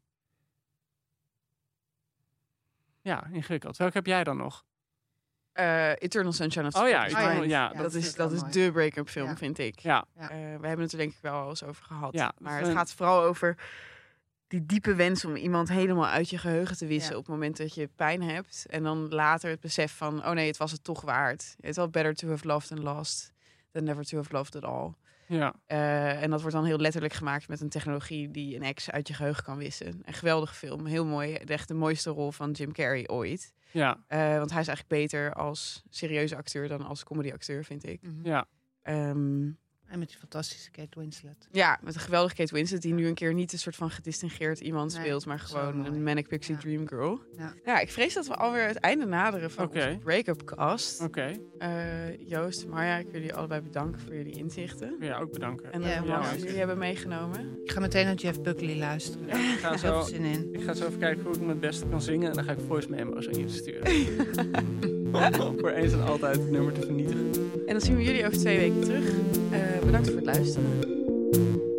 Ja, ingewikkeld. Welke heb jij dan nog? Eternal Sunshine of the Spotless Mind. Dat is de break-up film, vind ik. Ja. We hebben het er denk ik wel al eens over gehad. Ja, maar het gaat vooral over die diepe wens om iemand helemaal uit je geheugen te wissen op het moment dat je pijn hebt. En dan later het besef van, oh nee, het was het toch waard. Het wel better to have loved and lost than never to have loved at all. Ja. En dat wordt dan heel letterlijk gemaakt met een technologie die een ex uit je geheugen kan wissen. Een geweldige film, heel mooi. Echt de mooiste rol van Jim Carrey ooit. Ja. Want hij is eigenlijk beter als serieuze acteur dan als comedyacteur, vind ik. Ja. En met die fantastische Kate Winslet. Ja, met een geweldige Kate Winslet die nu een keer niet een soort van gedistingeerd iemand speelt, maar gewoon een Manic Pixie Dream Girl. Ja, ik vrees dat we alweer het einde naderen van onze break-up cast. Joost, Marja, ik wil jullie allebei bedanken voor jullie inzichten. Ja, ook bedanken. En wat jullie hebben meegenomen. Ik ga meteen naar Jeff Buckley luisteren. Ja, ik ga heel veel zin in. Ik ga zo even kijken hoe ik me het beste kan zingen en dan ga ik voice memo's aan jullie sturen. Voor eens en altijd het nummer te vernietigen. En dan zien we jullie over 2 weken terug. Bedankt voor het luisteren.